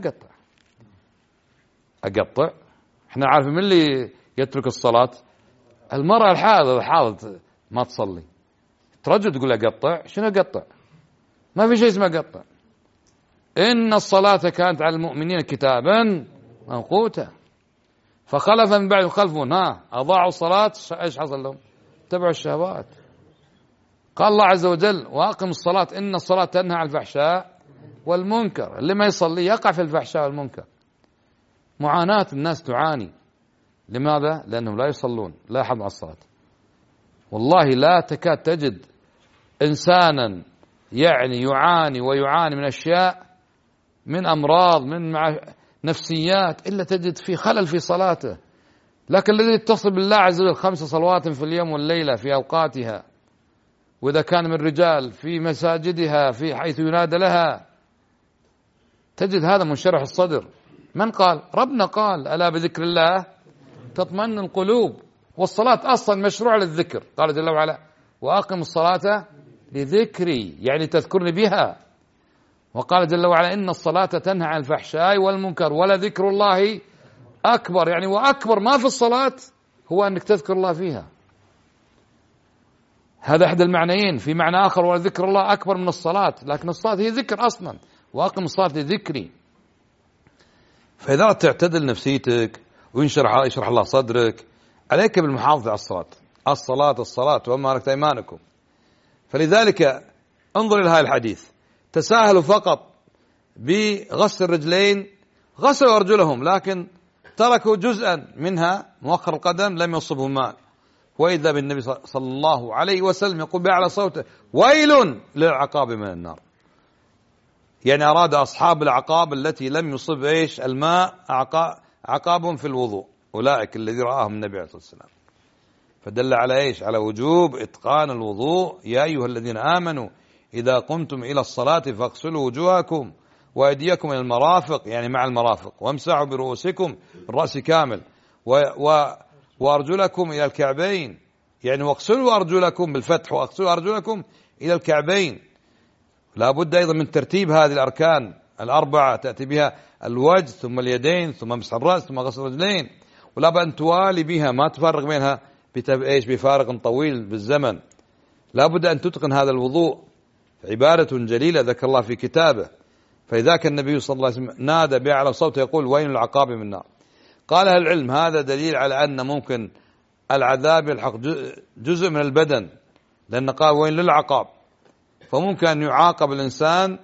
[SPEAKER 1] أقطع؟ احنا عارفين من اللي يترك الصلاة؟ المرأة الحاضر ما تصلي ترجع تقول أقطع. شنو أقطع؟ ما في شيء اسمه أقطع. إن الصلاة كانت على المؤمنين كتابا موقوتا فخلف من بعد خلفهم أضاعوا الصلاة. إيش حصل لهم؟ تبعوا الشهوات. قال الله عز وجل وأقم الصلاة إن الصلاة تنهى عن الفحشاء والمنكر. اللي ما يصلي يقع في الفحشاء والمنكر. معاناة الناس تعاني. لماذا؟ لأنهم لا يصلون، لا يحافظون على الصلاة. والله لا تكاد تجد إنسانا يعاني من أشياء، من أمراض، من نفسيات، إلا تجد في خلل في صلاته. لكن الذي يتصل بالله عز وجل 5 صلوات في اليوم والليلة في أوقاتها، وإذا كان من رجال في مساجدها في حيث ينادى لها، تجد هذا منشرح الصدر. من قال؟ ربنا قال ألا بذكر الله تطمئن القلوب. والصلاة أصلا مشروع للذكر. قال جل وعلا وأقم الصلاة لذكري، يعني تذكرني بها. وقال جل وعلا إن الصلاة تنهى عن الفحشاء والمنكر ولذكر الله أكبر. يعني وأكبر ما في الصلاة هو أنك تذكر الله فيها. هذا أحد المعنيين. في معنى آخر وذكر الله أكبر من الصلاة، لكن الصلاة هي ذكر أصلا، وأقم الصلاة لذكري. فإذا تعتدل نفسيتك يشرح الله صدرك، عليك بالمحافظة على الصلاة. الصلاة وما ملكت أيمانكم. فلذلك انظر إلى هذا الحديث، تساهلوا فقط بغسل الرجلين، غسلوا أرجلهم لكن تركوا جزءا منها مؤخر القدم لم يصبه ماء، وإذا بالنبي صلى الله عليه وسلم يقول بأعلى صوته ويل للعقاب من النار. يعني أراد أصحاب العقاب التي لم يصب الماء عقاب في الوضوء، أولئك الذي رآهم النبي عليه الصلاة والسلام. فدل على على وجوب إتقان الوضوء. يا أيها الذين آمنوا إذا قمتم إلى الصلاة فاغسلوا وجوهكم وأيديكم إلى المرافق، يعني مع المرافق، وامسحوا برؤوسكم الرأس كامل، وأرجلكم إلى الكعبين، يعني واغسلوا أرجلكم بالفتح، واغسلوا أرجلكم إلى الكعبين. لا بد أيضا من ترتيب هذه الأركان الأربعة، تأتي بها الوجه ثم اليدين ثم مسح الرأس ثم غسل الرجلين، ولا بد أن توالي بها، ما تفرق بينها بفارق طويل بالزمن. لا بد أن تتقن هذا الوضوء، عبادة جليلة ذكر الله في كتابه. فلذلك النبي صلى الله عليه وسلم نادى بأعلى صوته يقول ويل العقاب من النار. قال أهل العلم هذا دليل على أن ممكن العذاب يلحق جزء من البدن، لأن قال ويل للعقاب، فممكن أن يعاقب الإنسان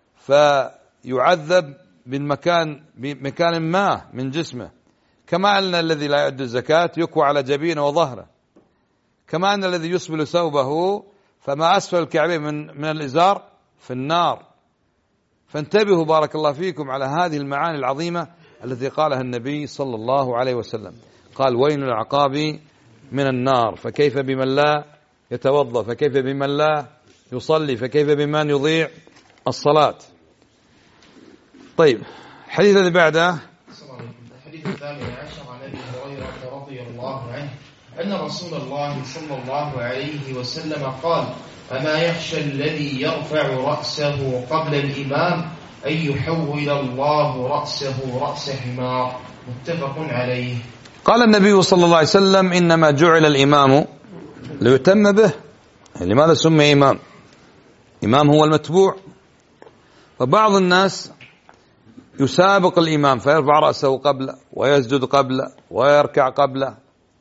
[SPEAKER 1] فيعذب بمكان ما من جسمه، كما أن الذي لا يؤدي الزكاة يكوى على جبينه وظهره، كما أن الذي يسبل ثوبه فما أسفل الكعبين من الإزار في النار. فانتبهوا بارك الله فيكم على هذه المعاني العظيمة التي قالها النبي صلى الله عليه وسلم. قال ويل العقاب من النار، فكيف بمن لا يتوضأ، فكيف بمن لا يصلي، فكيف بمن يضيع الصلاة. طيب الحديث الذي بعده
[SPEAKER 2] الحديث الثامن عشر عن أبي هريرة رضي الله عنه أن رسول الله صلى الله عليه وسلم قال أما يخشى الذي يرفع رأسه قبل الإمام أن يحول الله رأسه رأس حمار. متفق عليه.
[SPEAKER 1] قال النبي صلى الله عليه وسلم إنما جعل الإمام ليتم به. لماذا سمي إمام؟ إمام هو المتبوع، فبعض الناس يسابق الإمام فيرفع رأسه قبله ويسجد قبله ويركع قبله،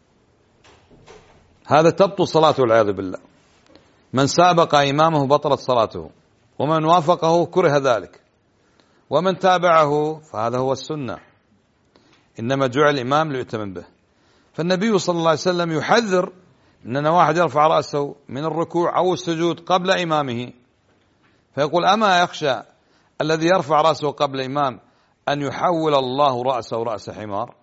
[SPEAKER 1] هذا تبطل صلاته والعياذ بالله. من سابق إمامه بطلت صلاته، ومن وافقه كره ذلك، ومن تابعه فهذا هو السنة. إنما جعل الإمام ليؤتمن به. فالنبي صلى الله عليه وسلم يحذر أن واحد يرفع رأسه من الركوع أو السجود قبل إمامه، فيقول أما يخشى الذي يرفع رأسه قبل الإمام أن يحول الله رأسه رأس حمار.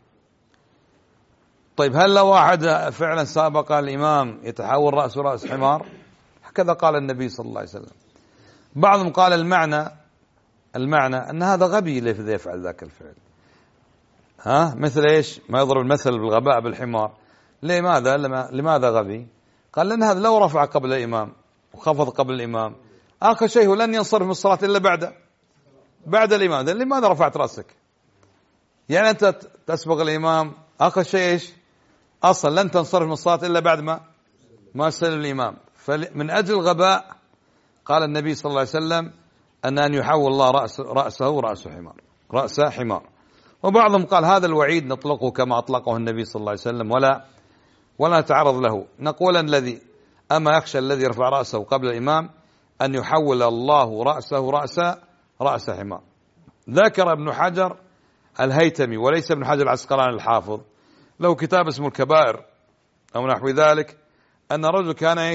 [SPEAKER 1] طيب هل لو واحد فعلا سابق الإمام يتحول رأسه رأس حمار؟ هكذا قال النبي صلى الله عليه وسلم. بعضهم قال المعنى أن هذا غبي اللي يفعل ذاك الفعل. مثل ما يضرب المثل بالغباء بالحمار. لماذا غبي؟ قال لأن هذا لو رفع قبل الإمام وخفض قبل الإمام آخر شيء هو لن ينصرف من الصلاة إلا بعد الإمام. لماذا رفعت رأسك؟ يعني أنت تسبق الإمام، آخر شيء أصلا لن تنصرف من الصلاة إلا بعد ما يسلم الإمام. فمن أجل الغباء قال النبي صلى الله عليه وسلم أن يحول الله رأسه رأس حمار. وبعضهم قال هذا الوعيد نطلقه كما أطلقه النبي صلى الله عليه وسلم ولا نتعرض له. نقول الذي أما يخشى الذي يرفع رأسه قبل الإمام أن يحول الله رأسه رأس حمار. ذكر ابن حجر الهيتمي وليس ابن حجر العسقلاني الحافظ، له كتاب اسمه الكبائر أو نحو ذلك، أن رجل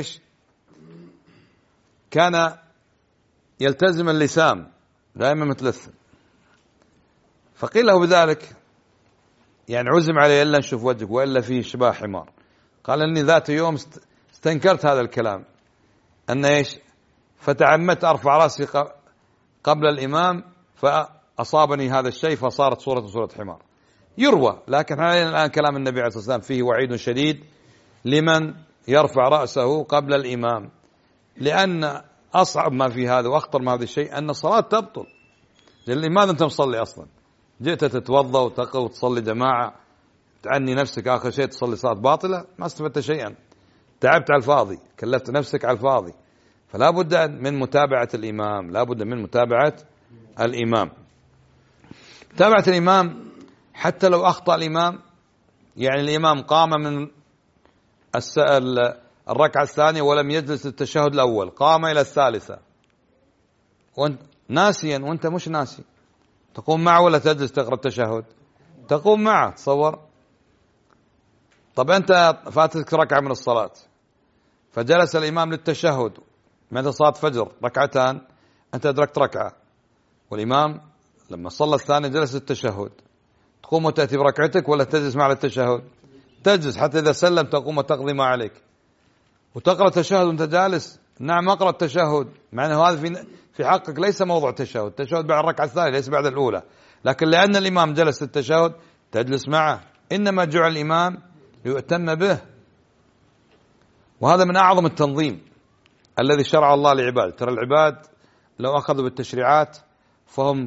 [SPEAKER 1] كان يلتزم اللسان دائما متلثم، فقيل له بذلك يعني عزم عليه إلا نشوف وجهك وإلا فيه شباه حمار. قال إني ذات يوم استنكرت هذا الكلام أن فتعمدت أرفع رأسي قبل الإمام فأصابني هذا الشيء فصارت صورة حمار. يروى، لكن علينا الآن كلام النبي عليه الصلاة والسلام فيه وعيد شديد لمن يرفع رأسه قبل الإمام، لأن أصعب ما في هذا وأخطر ما في هذا الشيء أن الصلاة تبطل. لماذا أنت مصلي أصلا؟ جئت تتوضأ وتقرأ وتصلي جماعة، تعني نفسك آخر شيء تصلي صلاة باطلة، ما استفدت شيئا، تعبت على الفاضي، كلفت نفسك على الفاضي. فلا بد من متابعة الإمام، لا بد من متابعة الإمام. متابعة الإمام حتى لو أخطأ الإمام، يعني الإمام قام من الركعة الثانية ولم يجلس للتشهد الأول، قام إلى الثالثة وانت ناسيا وانت مش ناسي، تقوم معه ولا تجلس تقرأ التشهد؟ تقوم معه. تصور. طب أنت فاتتك ركعة من الصلاة فجلس الإمام للتشهد، ماذا صلاة فجر ركعتان، أنت أدركت ركعة، والإمام لما صلى الثانية جلس للتشهد، تقوم وتأتي بركعتك ولا تجلس مع التشهد؟ تجلس حتى إذا سلم تقوم وتقضي ما عليك وتقرأ التشهد وأنت جالس. نعم أقرأ التشهد، مع أنه هذا في حقك ليس موضوع التشهد، التشهد بعد الركعة الثانية ليس بعد الأولى، لكن لأن الإمام جلس للتشهد تجلس معه. إنما جعل الإمام ليؤتم به، وهذا من أعظم التنظيم الذي شرع الله لعباده. ترى العباد لو أخذوا بالتشريعات فهم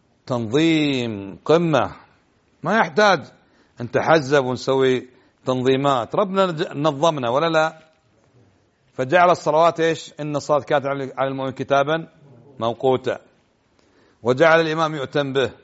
[SPEAKER 1] تنظيم قمة، ما يحتاج أن تحزب ونسوي تنظيمات، ربنا نظمنا ولا لا؟ فجعل الصلوات إيش؟ إن الصلاة كانت على المؤمنين كتابا موقوتا، وجعل الإمام يؤتم به،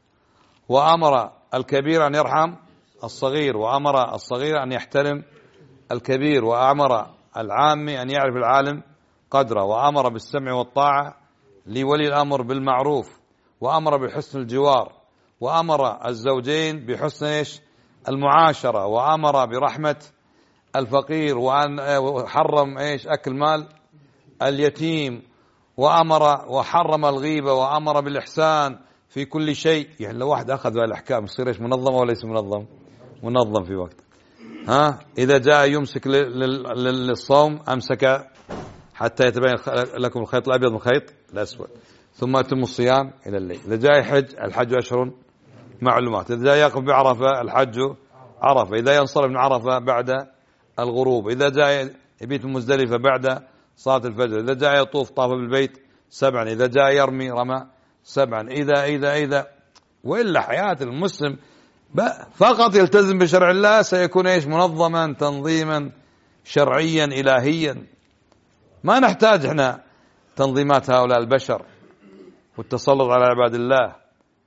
[SPEAKER 1] وأمر الكبير أن يرحم الصغير، وأمر الصغير أن يحترم الكبير، وأمر العامي أن يعرف العالم قدره، وأمر بالسمع والطاعة لولي الأمر بالمعروف، وأمر بحسن الجوار، وأمر الزوجين بحسن إيش؟ المعاشرة، وأمر برحمة الفقير، وحرم إيش؟ أكل مال اليتيم، وأمر وحرم الغيبة، وأمر بالإحسان في كل شيء. يعني لو واحد أخذ الأحكام يصير إيش؟ منظم ولا ليس منظم؟ منظم في وقت. إذا جاء يمسك للصوم أمسك حتى يتبين لكم الخيط الأبيض من الخيط الأسود، ثم يتم الصيام إلى الليل. إذا جاء يحج، الحج أشهر معلومات. إذا جاء يقف بعرفة، الحج عرفة. إذا ينصرف من عرفة بعد الغروب. إذا جاء يبيت مزدلفة بعد صلاة الفجر. إذا جاء يطوف طاف بالبيت 7. إذا جاء يرمي رمى 7. إذا وإلا حياة المسلم فقط يلتزم بشرع الله سيكون إيش؟ منظما تنظيما شرعيا إلهيا. ما نحتاج احنا تنظيمات هؤلاء البشر والتسلط على عباد الله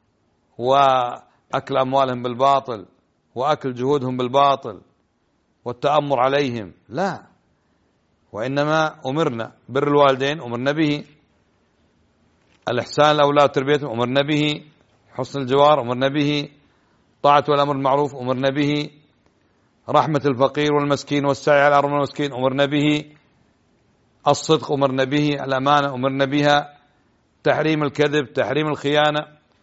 [SPEAKER 1] وأكل أموالهم بالباطل وأكل جهودهم بالباطل والتأمر عليهم، لا. وإنما أمرنا بر الوالدين، أمرنا به، الإحسان الأولاد تربيتهم أمرنا به، حسن الجوار أمرنا به، طاعة والأمر المعروف أمرنا به، رحمة الفقير والمسكين والسعي على الأرمل والمسكين أمرنا به، الصدق أمرنا به، الأمانة أمرنا بها، تحريم الكذب، تحريم الخيانة،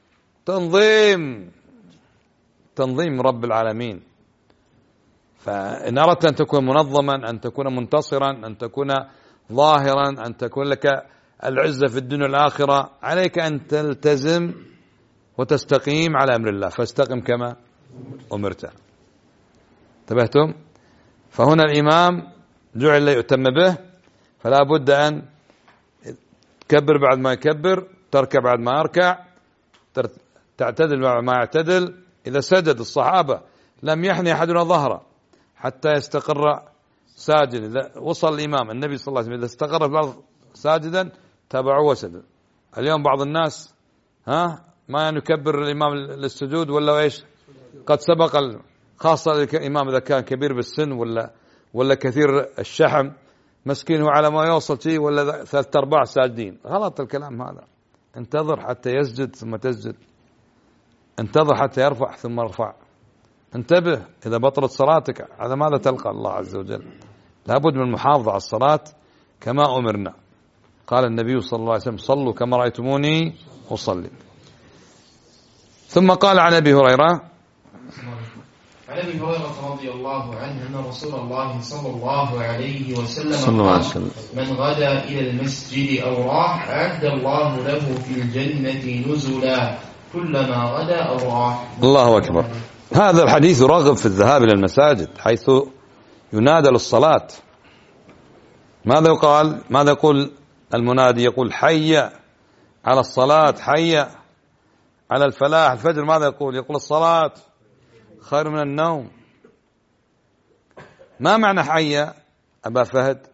[SPEAKER 1] تنظيم رب العالمين. فإن أردت أن تكون منظما، أن تكون منتصرا، أن تكون ظاهرا، أن تكون لك العزة في الدنيا والآخرة، عليك أن تلتزم وتستقيم على أمر الله، فاستقم كما أمرت. انتبهتم؟ فهنا الإمام جعل ليؤتم به، فلا بد أن تكبر بعد ما يكبر، تركع بعد ما يركع، تعتدل بعد ما يعتدل. إذا سجد الصحابة لم يحني أحدنا ظهره حتى يستقر ساجد. إذا وصل الإمام النبي صلى الله عليه وسلم إذا استقر في الأرض ساجدا تابعوه وسجد. اليوم بعض الناس ما يكبر الإمام للسجود ولا إيش؟ قد سبق، خاصة الإمام إذا كان كبير بالسن ولا كثير الشحم، مسكين هو على ما يوصل شيء ولا 3/4 ساجدين. غلط الكلام هذا. انتظر حتى يسجد ثم تسجد، انتظر حتى يرفع ثم ارفع. انتبه، إذا بطلت صلاتك على ماذا تلقى الله عز وجل؟ لابد من المحافظة على الصلاة كما أمرنا. قال النبي صلى الله عليه وسلم: صلوا كما رأيتموني أصلي. ثم قال عن أبي هريرة
[SPEAKER 2] عن أبي هريرة رضي الله عنه أن رسول الله صلى الله عليه وسلم قال: من غدا إلى المسجد أو راح أعد الله له في الجنة نزلا كلما غدا أو راح.
[SPEAKER 1] الله أكبر. هذا الحديث راغب في الذهاب إلى المساجد حيث ينادى للصلاة. ماذا يقول المنادي يقول حي على الصلاة، حي على الفلاح. الفجر ماذا يقول؟ يقول الصلاة خير من النوم. ما معنى حي أبا فهد؟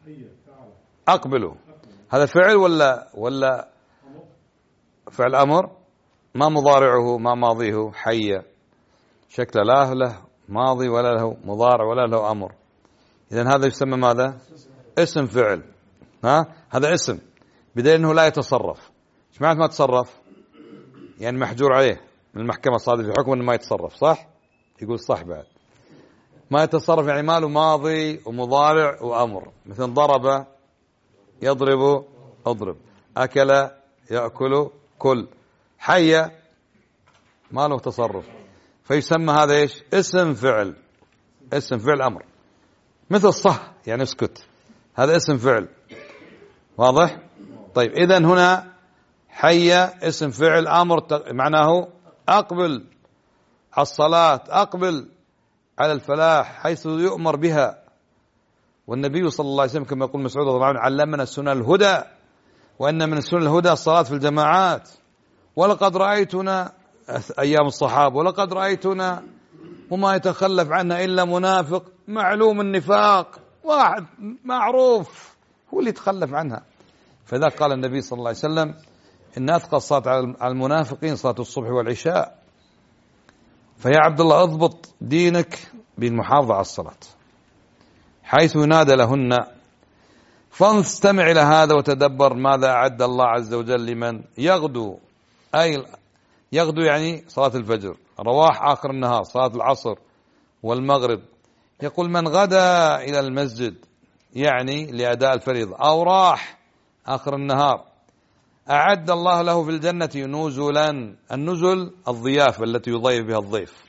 [SPEAKER 1] أقبلوا، هذا فعل ولا فعل أمر؟ ما مضارعه ما ماضيه؟ حي شكل لا له ماضي ولا له مضارع ولا له أمر، إذن هذا يسمى ماذا؟ اسم فعل. هذا اسم، بدليل أنه لا يتصرف. ايش معنى ما يتصرف؟ يعني محجور عليه من المحكمة صادر في حكم أنه ما يتصرف، صح؟ يقول صح بعد. ما يتصرف يعني ما له ماضي ومضارع وأمر، مثل ضرب يضرب اضرب، أكل يأكل كل. حي ما له تصرف، فيسمى هذا ايش؟ اسم فعل. اسم فعل أمر، مثل صح يعني اسكت، هذا اسم فعل. واضح؟ طيب إذن هنا حي اسم فعل أمر معناه أقبل على الصلاة، أقبل على الفلاح حيث يؤمر بها. والنبي صلى الله عليه وسلم كما يقول مسعود رضي الله عنه علمنا سنن الهدى، وأن من سنن الهدى الصلاة في الجماعات. ولقد رأيتنا أيام الصحابة، ولقد رأيتنا وما يتخلف عنها إلا منافق معلوم النفاق، واحد معروف هو اللي يتخلف عنها. فإذا قال النبي صلى الله عليه وسلم إن أثقل الصلاة على المنافقين صلاة الصبح والعشاء. فيا عبد الله اضبط دينك بالمحافظة على الصلاة حيث ينادى لهن. فاستمع إلى هذا وتدبر ماذا أعد الله عز وجل لمن يغدو، أي يغدو يعني صلاة الفجر، رواح آخر النهار صلاة العصر والمغرب. يقول من غدا إلى المسجد يعني لأداء الفريضة أو راح آخر النهار أعد الله له في الجنة نزلا. النزل الضيافة التي يضيف بها الضيف،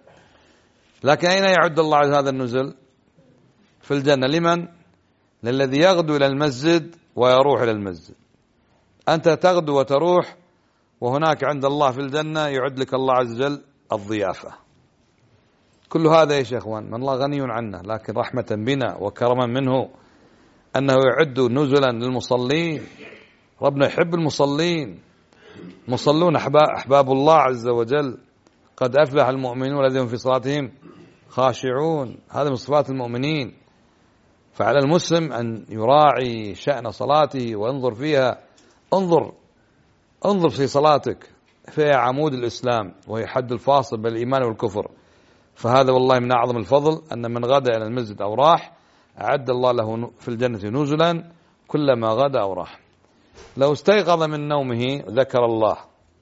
[SPEAKER 1] لكن أين يعد الله على هذا النزل؟ في الجنة. لمن؟ للذي يغدو إلى المسجد ويروح إلى المسجد. أنت تغدو وتروح، وهناك عند الله في الجنة يعد لك الله عز وجل الضيافة. كل هذا يا شيخوان من الله غني عنه، لكن رحمة بنا وكرما منه أنه يعد نزلا للمصلين. ربنا يحب المصلين، مصلون أحباب الله عز وجل. قد أفلح المؤمنون الذين في صلاتهم خاشعون، هذا من صفات المؤمنين. فعلى المسلم أن يراعي شأن صلاته وينظر فيها. انظر في صلاتك، فهي عمود الإسلام وهي حد الفاصل بين الإيمان والكفر. فهذا والله من أعظم الفضل أن من غدا إلى المسجد أو راح أعد الله له في الجنة نزلا كلما غدا أو راح. لو استيقظ من نومه ذكر الله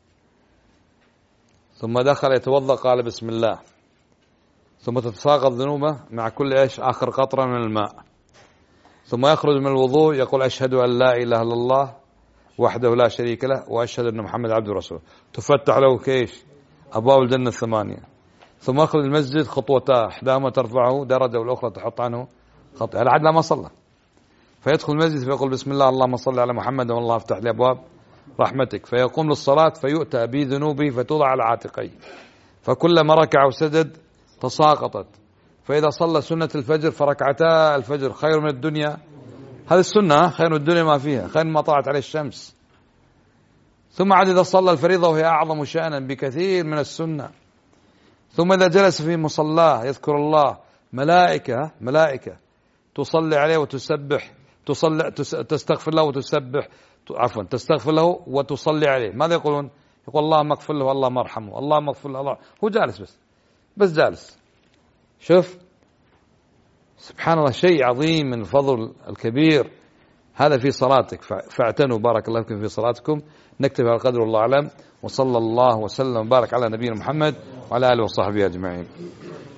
[SPEAKER 1] ثم دخل يتوضأ قال بسم الله، ثم تتساقط ذنوبه مع كل آخر قطرة من الماء، ثم يخرج من الوضوء يقول أشهد أن لا إله إلا الله وحده لا شريك له وأشهد أن محمد عبده ورسوله. تفتح له كيش أبواب الجنة 8. ثم يخرج المسجد خطوتان، إحداهما ترفعه درجة والأخرى تحط عنه خطوة، على حد لا ما صلى. فيدخل المسجد فيقول بسم الله اللهم صل على محمد والله افتح لي أبواب رحمتك، فيقوم للصلاة فيؤتى بذنوبه فتوضع على عاتقيه، فكلما ركع وسجد تساقطت. فإذا صلى سنة الفجر فركعتا الفجر خير من الدنيا، هذه السنة خير من الدنيا ما فيها، خير ما طلعت عليه الشمس. ثم عاد إذا صلى الفريضة وهي أعظم شأنا بكثير من السنة. ثم إذا جلس في مصلاه يذكر الله، ملائكة تصلي عليه وتسبح، تستغفر له وتسبح، عفوا تستغفر له وتصلي عليه. ماذا يقولون؟ يقول اللهم اغفر له اللهم ارحمه اللهم اغفر له الله. هو جالس بس جالس. شوف سبحان الله، شيء عظيم من الفضل الكبير هذا في صلاتك. فاعتنوا بارك الله فيكم في صلاتكم. نكتفي على القدر والله أعلم، وصلى الله وسلم وبارك على نبينا محمد وعلى آله وصحبه أجمعين.